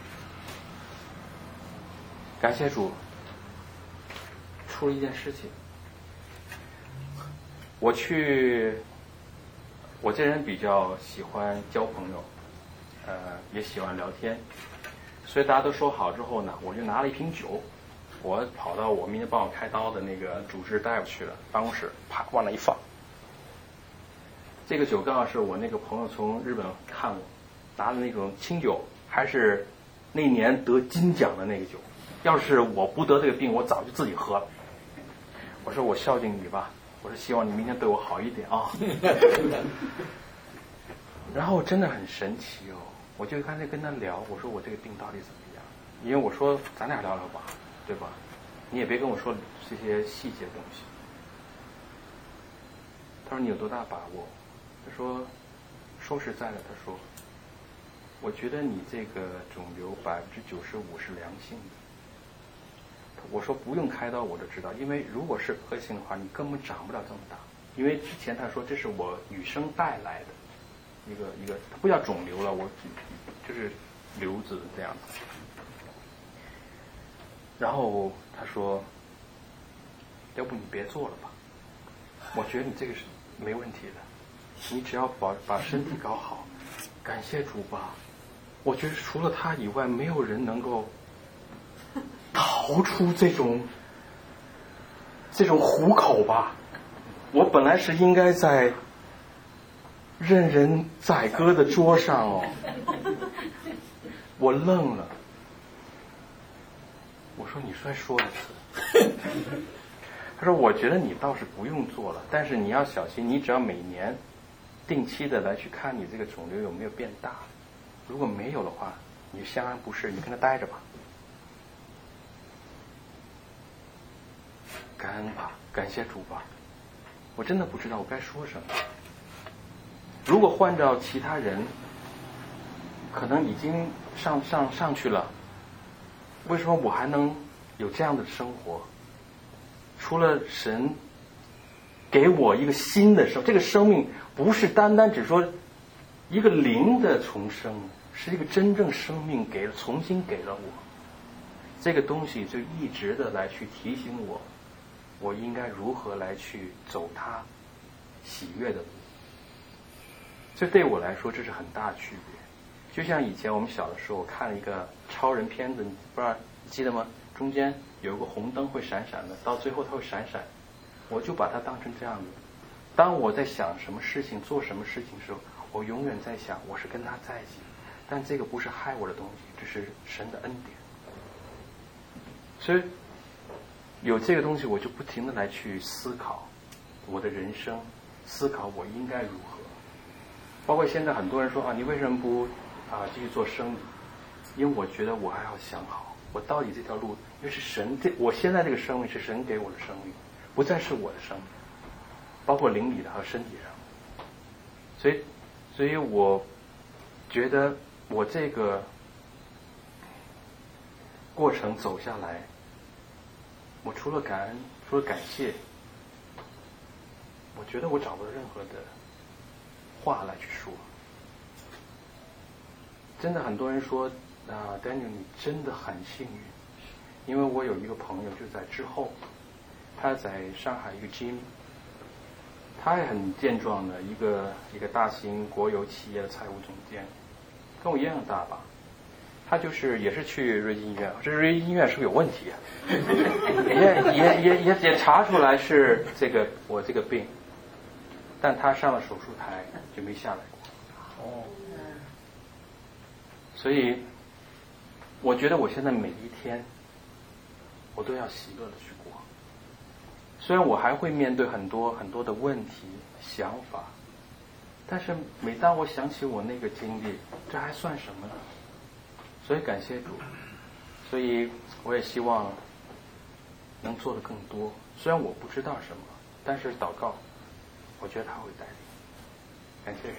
感谢主，出了一件事情。我这人比较喜欢交朋友，也喜欢聊天，所以大家都说好之后呢，我就拿了一瓶酒，我跑到我明天帮我开刀的那个主治大夫去了，办公室啪往那一放。这个酒刚好是我那个朋友从日本看我拿的那种清酒，还是那年得金奖的那个酒。要是我不得这个病，我早就自己喝了。我说我孝敬你吧，我说希望你明天对我好一点啊。然后真的很神奇哦，我就刚才跟他聊，我说我这个病到底怎么样？因为我说咱俩聊聊吧，对吧？你也别跟我说这些细节的东西。他说你有多大把握？他说说实在的，他说我觉得你这个肿瘤95%是良性的。我说不用开刀我就知道，因为如果是恶性的话，你根本长不了这么大。因为之前他说这是我与生带来的一个，它不叫肿瘤了，我就是瘤子这样子。然后他说，要不你别做了吧？我觉得你这个是没问题的，你只要把身体搞好，感谢主吧。我觉得除了他以外，没有人能够逃出这种虎口吧。我本来是应该在任人宰割的桌上哦，我愣了。我说你再说一次。他说我觉得你倒是不用做了，但是你要小心，你只要每年定期的来去看你这个肿瘤有没有变大，如果没有的话，你就相安无事，你跟他待着吧。感恩吧，感谢主吧。我真的不知道我该说什么。如果换到其他人，可能已经上去了，为什么我还能有这样的生活？除了神给我一个新的生，这个生命不是单单只说一个灵的重生，是一个真正生命重新给了我。这个东西就一直的来去提醒我应该如何来去走他喜悦的路。这对我来说这是很大的区别。就像以前我们小的时候，我看了一个超人片子，你不知道你记得吗？中间有个红灯会闪闪的，到最后它会闪闪，我就把它当成这样的。当我在想什么事情做什么事情的时候，我永远在想我是跟他在一起，但这个不是害我的东西，这是神的恩典。所以有这个东西，我就不停的来去思考我的人生，思考我应该如何。包括现在很多人说你为什么不继续做生意？因为我觉得我还要想好， 我到底这条路，因为是神，我现在这个生命是神给我的生命，不再是我的生命，包括灵里的和身体上。所以我觉得我这个过程走下来，我除了感恩，除了感谢，我觉得我找不到任何的话来去说。真的很多人说Daniel 你真的很幸运，因为我有一个朋友就在之后，他在上海一个 gym， 他也很健壮的一个大型国有企业的财务总监，跟我一样大吧。他也是去瑞金医院，这瑞金医院是不是有问题啊？也查出来是我这个病，但他上了手术台就没下来过。哦。所以我觉得我现在每一天我都要喜乐的去过，虽然我还会面对很多很多的问题想法，但是每当我想起我那个经历，这还算什么呢？所以感谢主，所以我也希望能做的更多，虽然我不知道什么，但是祷告我觉得他会带领。感谢主。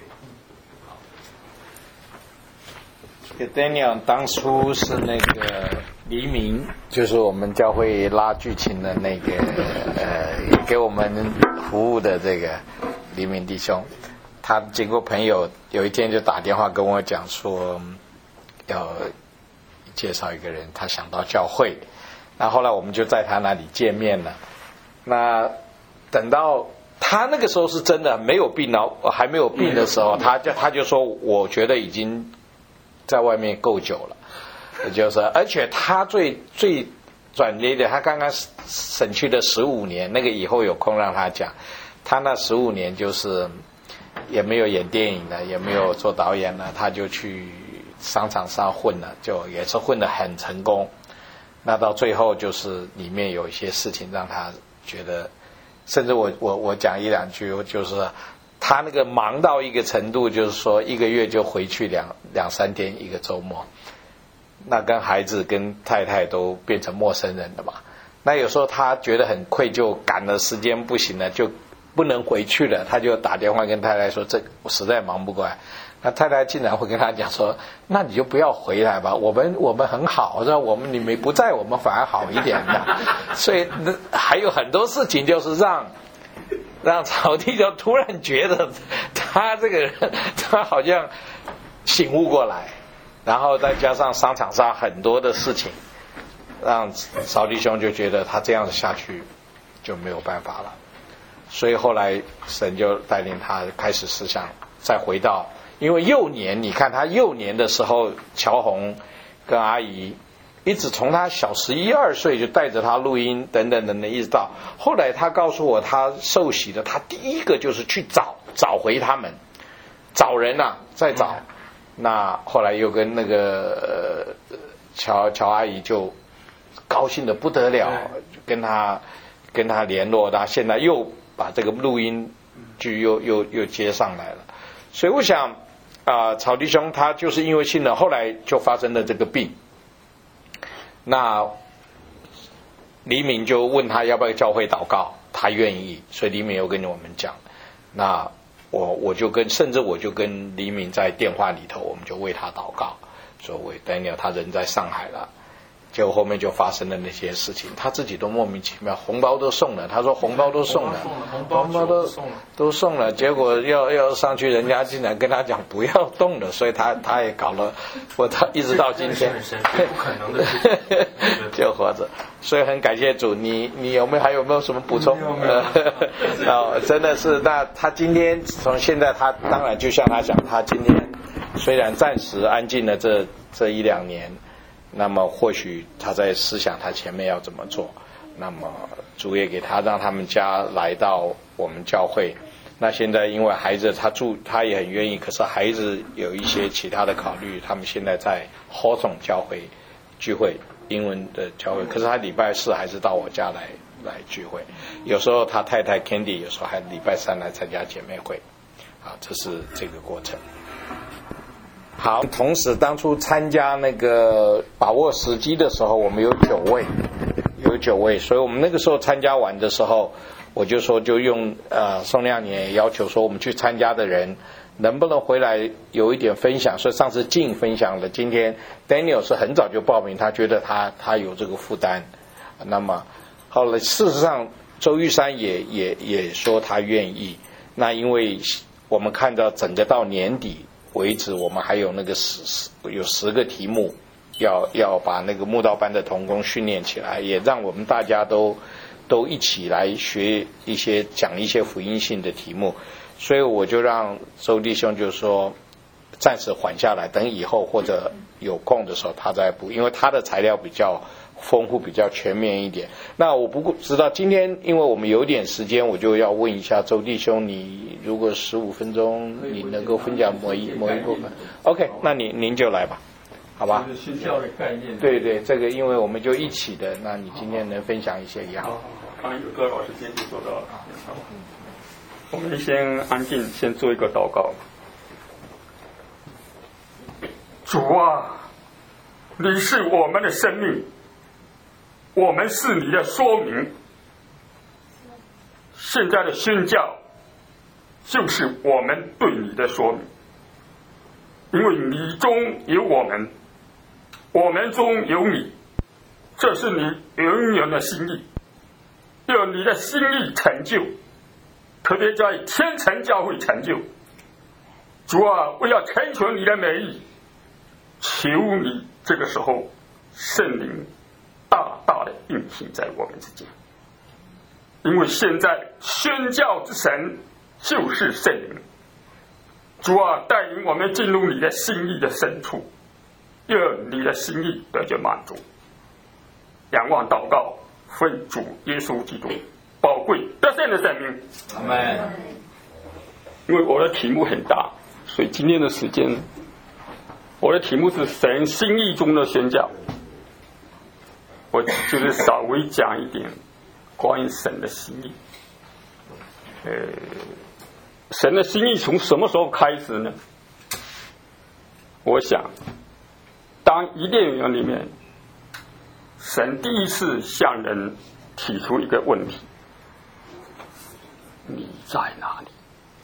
这个 Daniel 当初是那个黎明，就是我们教会拉剧情的那个给我们服务的这个黎明弟兄，他经过朋友有一天就打电话跟我讲说要介绍一个人，他想到教会，那后来我们就在他那里见面了。那等到他那个时候是真的没有病了，还没有病的时候，他就说我觉得已经在外面够久了，就是而且他最转捩的，他刚刚省去的15年，那个以后有空让他讲，他那15年就是也没有演电影了，也没有做导演了，他就去商场上混了，就也是混得很成功。那到最后就是里面有一些事情让他觉得，甚至我讲一两句，就是他那个忙到一个程度，就是说一个月就回去两三天一个周末，那跟孩子跟太太都变成陌生人了嘛。那有时候他觉得很愧疚，赶了时间不行了，就不能回去了，他就打电话跟太太说我实在忙不过来。那太太竟然会跟他讲说，那你就不要回来吧，我们很好，你们不在我们反而好一点的。所以还有很多事情就是让曹弟就突然觉得他这个人他好像醒悟过来，然后再加上商场上很多的事情，让曹弟兄就觉得他这样子下去就没有办法了。所以后来神就带领他开始思想，再回到，因为幼年，你看他幼年的时候，乔红跟阿姨一直从他小11、12岁就带着他录音等等等等，一直到后来他告诉我他受洗的，他第一个就是去找回他们，找人啊，再找。那后来又跟那个乔阿姨就高兴得不得了，跟他联络，他现在又把这个录音剧又接上来了。所以我想曹弟兄他就是因为信了，后来就发生了这个病。那黎明就问他要不要教会祷告，他愿意，所以黎明又跟我们讲。那我就跟黎明在电话里头，我们就为他祷告，说为 Daniel 他人在上海了。结果后面就发生了那些事情，他自己都莫名其妙，红包都送了，他说红包都送了，红包都送了，结果要上去，人家竟然跟他讲不要动了，所以他也搞了，他一直到今天不可能的事情就活着。所以很感谢主。你还有没有什么补充？真的是，那他今天从现在，他当然就像他讲，他今天虽然暂时安静了这1-2年，那么或许他在思想他前面要怎么做，那么主也给他让他们家来到我们教会。那现在因为孩子他也很愿意，可是孩子有一些其他的考虑，他们现在在 Hawthorne 教会聚会，英文的教会，可是他礼拜4还是到我家来聚会，有时候他太太 Candy 有时候还礼拜3来参加姐妹会。这是这个过程。 好，同时当初参加那个把握时机的时候，我们有9位，所以我们那个时候参加完的时候，我就说就用宋亮也要求说我们去参加的人能不能回来有一点分享，所以上次静分享了，今天 Daniel 是很早就报名，他觉得他有这个负担，那么后来事实上周玉山也说他愿意，那因为我们看到整个到年底为止，我们还有那个有10个题目要把那个慕道班的同工训练起来，也让我们大家都一起来学讲一些福音性的题目，所以我就让周弟兄就说暂时缓下来，等以后或者有空的时候他再补，因为他的材料比较丰富，比较全面一点。那我不知道今天因为我们有点时间，我就要问一下周弟兄，你如果15分钟你能够分享某一部分 ，OK， 那您就来吧，好吧？ 就是宣教的概念。 对，这个因为我们就一起的，那你今天能分享一些也好。 刚刚有个老师今天就说到了，我们先安静，先做一个祷告。主啊，你是我们的生命，我们是你的说明。现在的宣教就是我们对你的说明，因为你中有我们，我们中有你，这是你永远的心意，要你的心意成就，特别在天成教会成就。主啊，为了成全你的美意，求你这个时候圣灵大大的运行在我们之间，因为现在宣教之神就是圣灵。主啊，带领我们进入你的心意的深处，愿你的心意得到满足。仰望祷告，奉主耶稣基督宝贵得胜的圣名， 阿们。 因为我的题目很大，所以今天的时间，我的题目是神心意中的宣教。我就是稍微讲一点关于神的心意。神的心意从什么时候开始呢？我想，当伊甸园里面，神第一次向人提出一个问题：你在哪里？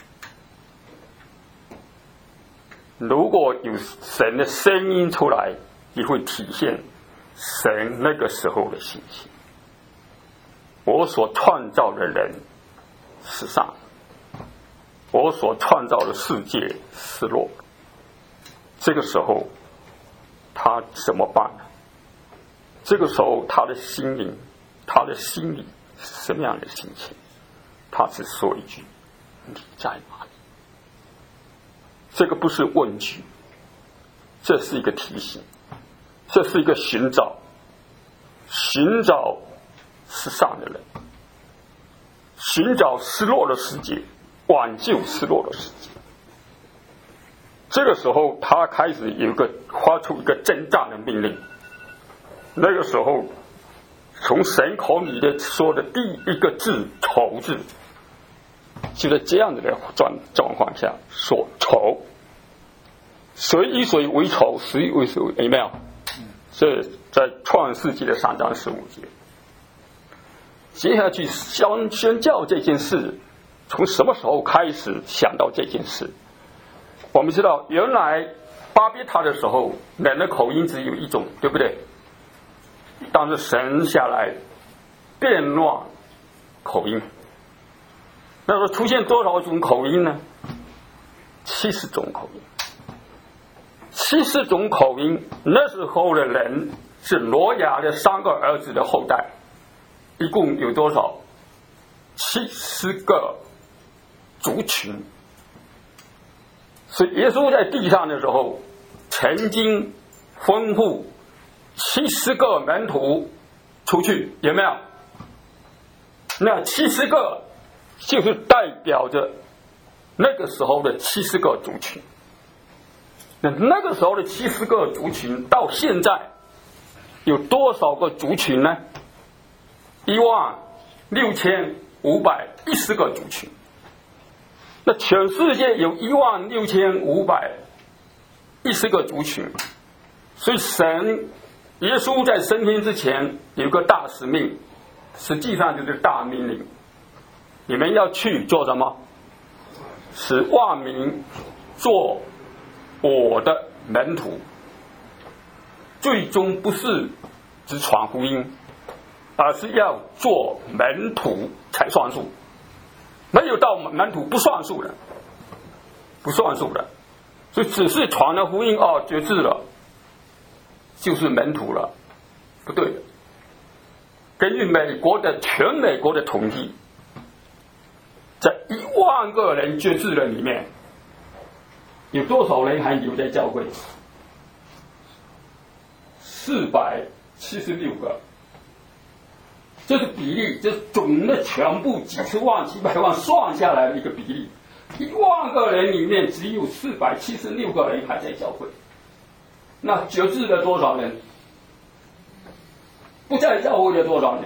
如果有神的声音出来，你会体现神那个时候的信息。我所创造的人是上，我所创造的世界失落。这个时候他怎么办呢？这个时候他的心灵，他的心里是什么样的心情？他只说一句：你在哪里？这个不是问句，这是一个提醒，这是一个寻找，寻找世上的人，寻找失落的世界，挽救失落的世界。这个时候他开始发出一个征战的命令。那个时候从神口里的说的第一个字仇字，就在这样的状况下说仇，谁与谁为仇，谁为谁有没有？这在创世纪的3章15节。接下去宣教这件事，从什么时候开始想到这件事？我们知道，原来巴别塔的时候，人的口音只有一种，对不对？但是神下来变乱口音，那时候出现多少种口音呢？70种口音。70种口音，那时候的人是挪亚的3个儿子的后代，一共有多少？70个族群。所以耶稣在地上的时候，曾经吩咐70个门徒出去，有没有？那70个就是代表着那个时候的70个族群。那个时候的70个族群到现在有多少个族群呢？16510个族群。那全世界有16500 10个族群。所以耶稣在升天之前有个大使命，实际上就是大命令：你们要去做什么？使万民做我的门徒。最终不是只传福音，而是要做门徒才算数。没有到门徒不算数的，不算数的。所以只是传了福音决志了，就是门徒了，不对的。根据全美国的统计，在1万个人决志的里面，有多少人还留在教会？476个。这是比例，这是总的全部几十万、几百万算下来的一个比例。1万个人里面只有476个人还在教会，那决志了多少人？不在教会的多少人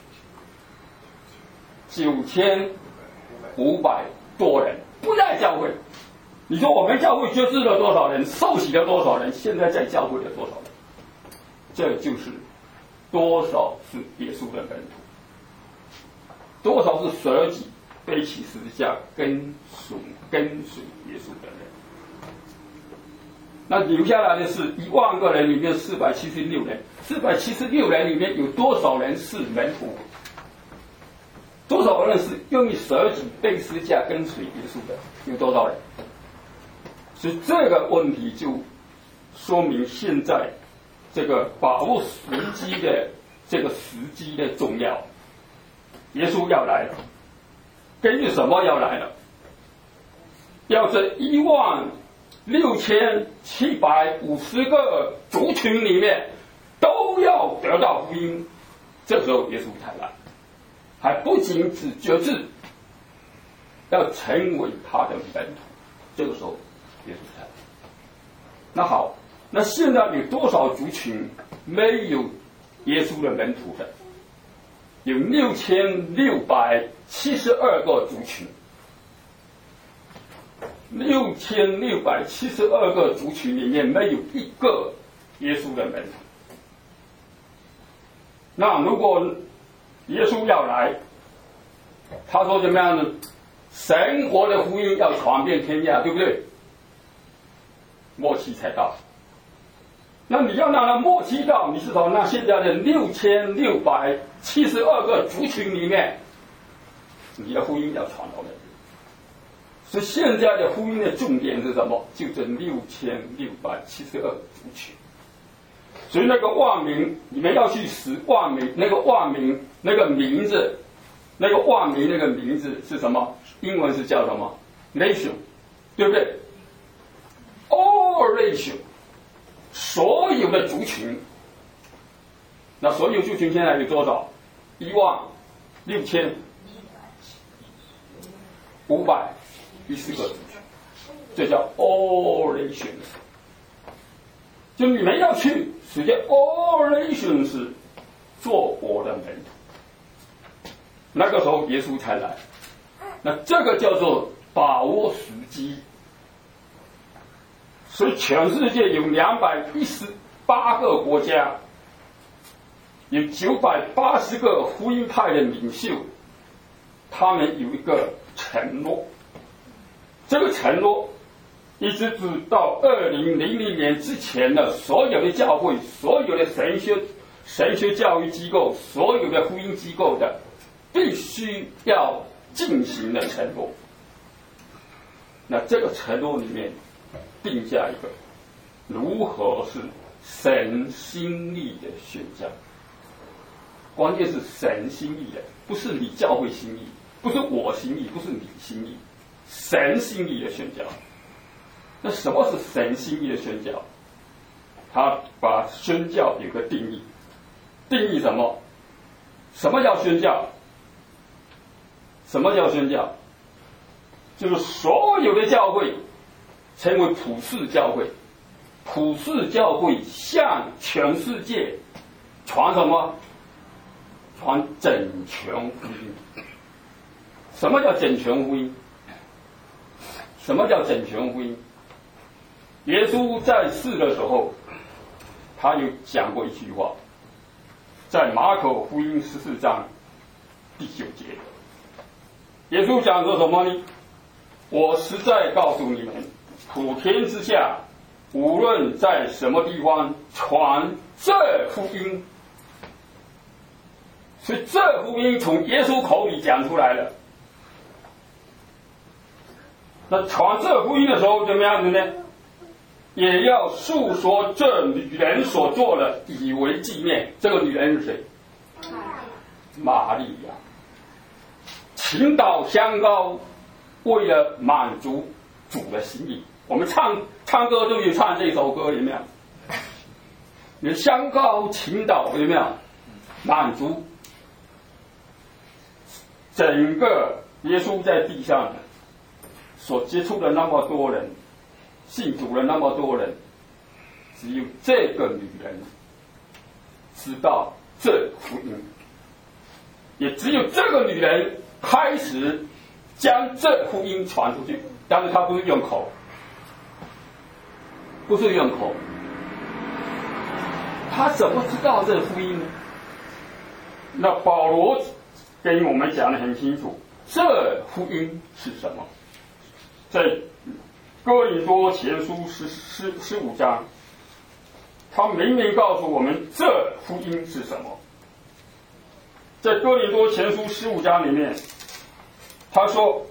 ？9500多人不在教会。你说我们教会决志了多少人？受洗了多少人？现在在教会的多少人？这就是多少是耶稣的门徒，多少是舍己背起十字架跟随耶稣的人。那留下来的是1万个人里面476人，476人里面有多少人是门徒？多少人是愿意舍己背十字架跟随耶稣的？有多少人？所以这个问题就说明现在这个把握时机的这个时机的重要。耶稣要来了，根据什么要来了？要这16750个族群里面都要得到福音，这时候耶稣才来，还不仅只决志，要成为他的门徒，这个时候耶稣才来。那好，那现在有多少族群没有耶稣的门徒的？有6672个族群，6672个族群里面没有一个耶稣的门徒。那如果耶稣要来，他说怎么样呢？神国的福音要传遍天下，对不对？末期才到。那你要让他末期到，你是从那现在的6672个族群里面，你的福音要传到那里。所以现在的福音的重点是什么？就这6672个族群。所以那个万民，你们要去使万民，那个万民那个名字，那个万民那个名字是什么？英文是叫什么 ？Nation， 对不对 ？All nation。所有的族群，那所有族群现在有多少？16510个族群，这叫 all nations。就你们要去使这 all nations 做我的门徒，那个时候耶稣才来。那这个叫做把握时机。所以全世界有218个国家，有980个福音派的领袖，他们有一个承诺。这个承诺一直到2000年之前的所有的教会、所有的神学教育机构、所有的福音机构的必须要进行的承诺。那这个承诺里面定下一个如何是神心意的宣讲，关键是神心意的，不是你教会心意，不是我心意，不是你心意，神心意的宣讲。那什么是神心意的宣讲？他把宣教有个定义，定义什么？什么叫宣教？什么叫宣教？就是所有的教会成为普世教会，普世教会向全世界传什么？传整全福音。什么叫整全福音？什么叫整全福音？ 耶稣在世的时候，他有讲过一句话，在马可福音14章第9节，耶稣讲说什么呢？我实在告诉你们，普天之下，无论在什么地方传这福音，所以这福音从耶稣口里讲出来了。那传这福音的时候怎么样子呢？也要述说这女人所做的，以为纪念。这个女人是谁？玛利亚。倾倒香膏，为了满足主的心意。我们唱歌都有唱这首歌，有没有？你香膏倾倒，有没有？满足整个耶稣在地上所接触的那么多人，信主的那么多人，只有这个女人知道这福音，也只有这个女人开始将这福音传出去。但是她不是用口，不是用口，她怎么知道这福音呢？那保罗跟我们讲得很清楚，这福音是什么？在哥林多前书15章，他明明告诉我们这福音是什么。在哥林多前书15章里面，他说：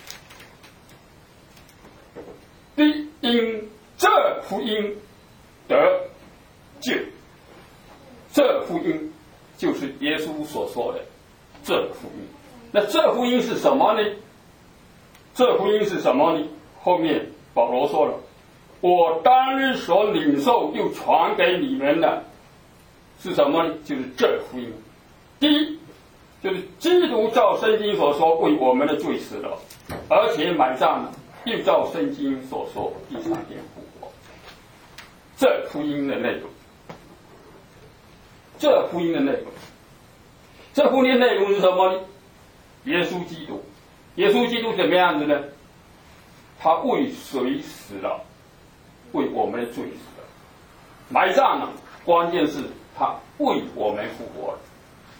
必因这福音得救。这福音就是耶稣所说的这福音。那这福音是什么呢？这福音是什么呢？后面保罗说了，我当日所领受又传给你们的是什么呢？就是这福音。第一，就是基督照圣经所说为我们的罪死了，而且埋葬了，又照圣经所说第3天复活。这福音的内容，这福音的内容，这福音的内容是什么呢？耶稣基督，耶稣基督怎么样子呢？他为谁死了？为我们的罪死了，埋葬了。关键是他为我们复活了。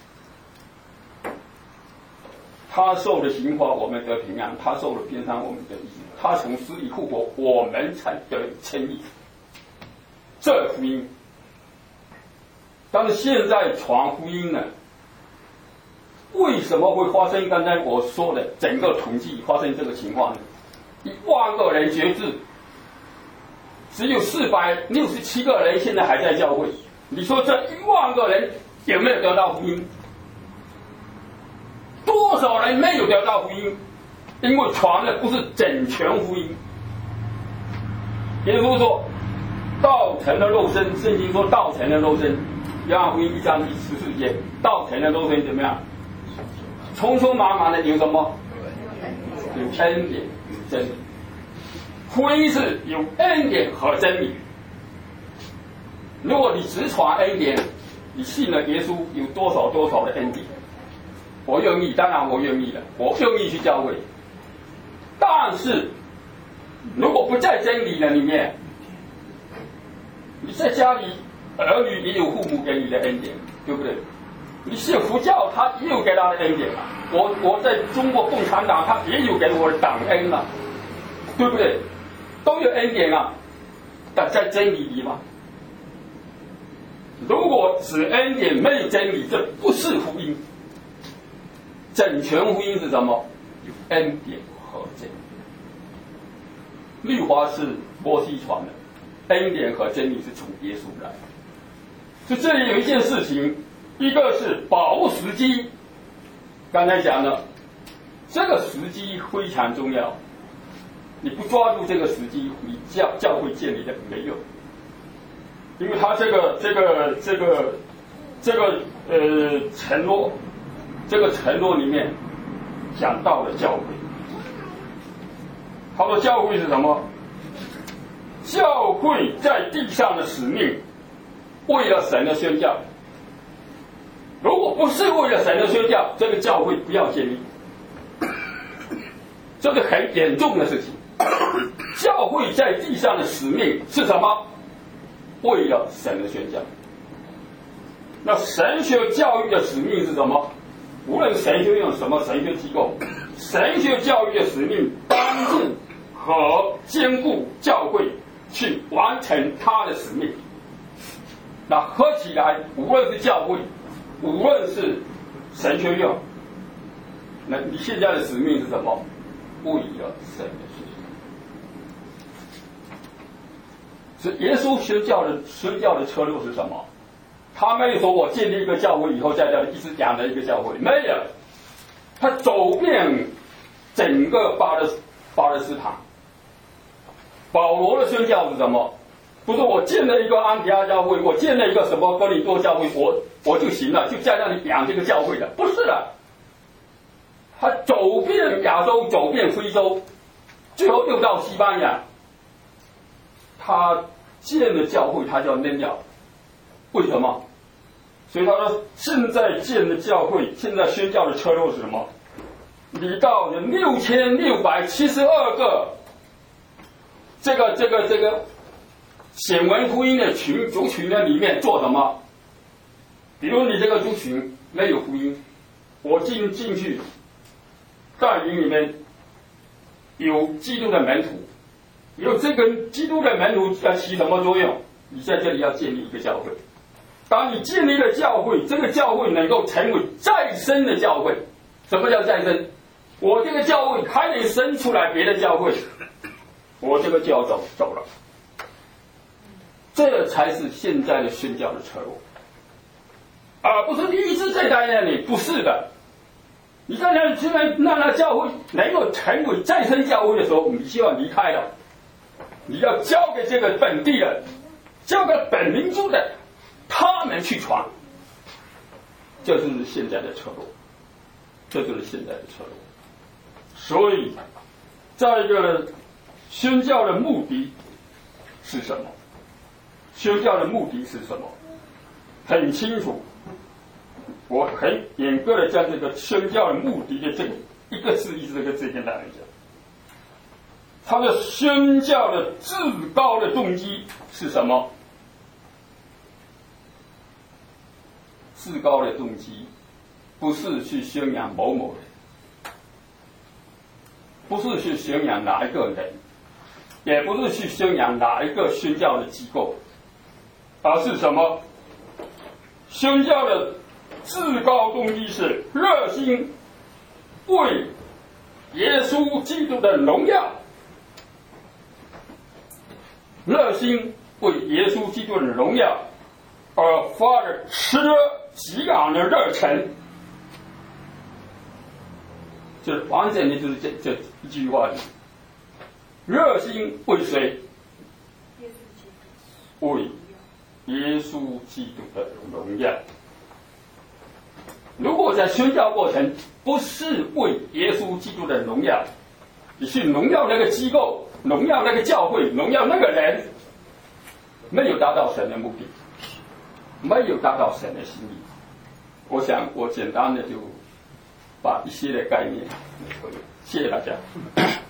他受了刑罚，我们得平安；他受了鞭伤，我们得医治；他从死里复活，我们才得称义。这福音，但是现在传福音呢？为什么会发生刚才我说的整个统计发生这个情况呢？1万个人决志，只有467个人现在还在教会。你说这1万个人有没有得到福音？多少人没有得到福音？因为传的不是整全福音。耶稣说道成了肉身，圣经说道成了肉身，约翰福音1章第14节，道成了肉身怎么样？匆匆忙忙的有什么？有恩典，有真理。福音是有恩典和真理。如果你只传恩典，你信了耶稣有多少的恩典？我愿意，当然我愿意了，我愿意去教会。但是如果不在真理的里面，你在家里儿女也有父母给你的恩典，对不对？你信佛教，他也有给他的恩典啊。我在中国共产党，他也有给我的党恩啊，对不对？都有恩典啊，但在真理里吗？如果只恩典没有真理，这不是福音。整全福音是什么？有恩典和真理。律法是摩西传的，恩典和真理是从耶稣来的。所以这里有一件事情，一个是把握时机。刚才讲了，这个时机非常重要。你不抓住这个时机，你教会建立的没有。因为他这个承诺，这个承诺里面讲到了教会。他说教会是什么？教会在地上的使命，为了神的宣教。如果不是为了神的宣教，这个教会不要建立，这是很严重的事情。 教会在地上的使命是什么？为了神的宣教。那神学教育的使命是什么？无论神学用什么神学机构，神学教育的使命帮助和兼顾教会去完成他的使命。那合起来，无论是教会，无论是神学院，那你现在的使命是什么？为了神的宣教。是耶稣宣教的策略是什么？他没有说我建立一个教会以后在这里一直养了一个教会，没有。他走遍整个巴勒斯坦。保罗的宣教是什么？不是我建了一个安提阿教会，我建了一个什么哥林多教会，我就行了，就在那里养这个教会的，不是的。他走遍亚洲，走遍非洲，最后又到西班牙。他建了教会，他叫嫩教，为什么？所以他说，现在建的教会，现在宣教的策略是什么？你到6672个这个显文福音的族群的里面做什么？比如你这个族群没有福音，我进去带领里面有基督的门徒，有这个基督的门徒要起什么作用？你在这里要建立一个教会。当你建立了教会，这个教会能够成为再生的教会。什么叫再生？我这个教会还能生出来别的教会，我这个就要走了。这才是现在的宣教的策略，而不是你一直在那里，不是的。你在那里虽然让教会能够成为再生教会的时候，你就要离开了，你要交给这个本地人，交给本民族的，他们去传。这就是现在的策略，这就是现在的策略。所以，在一个宣教的目的是什么？宣教的目的是什么？很清楚，我很严格的将这个宣教的目的的这个一个字一个字跟大家讲。他的宣教的至高的动机是什么？至高的动机不是去宣扬某某人，不是去宣扬哪一个人，也不是去宣扬哪一个宣教的机构，而是什么？宣教的至高动机是热心为耶稣基督的荣耀，热心为耶稣基督的荣耀而发着炽激昂的热忱。这完整的就是这一句话里，热心为谁？为耶稣基督的荣耀。如果在宣教过程不是为耶稣基督的荣耀，你去荣耀那个机构，荣耀那个教会，荣耀那个人，没有达到神的目的，没有达到神的心意。我想我简单的就把一些的概念，谢谢大家。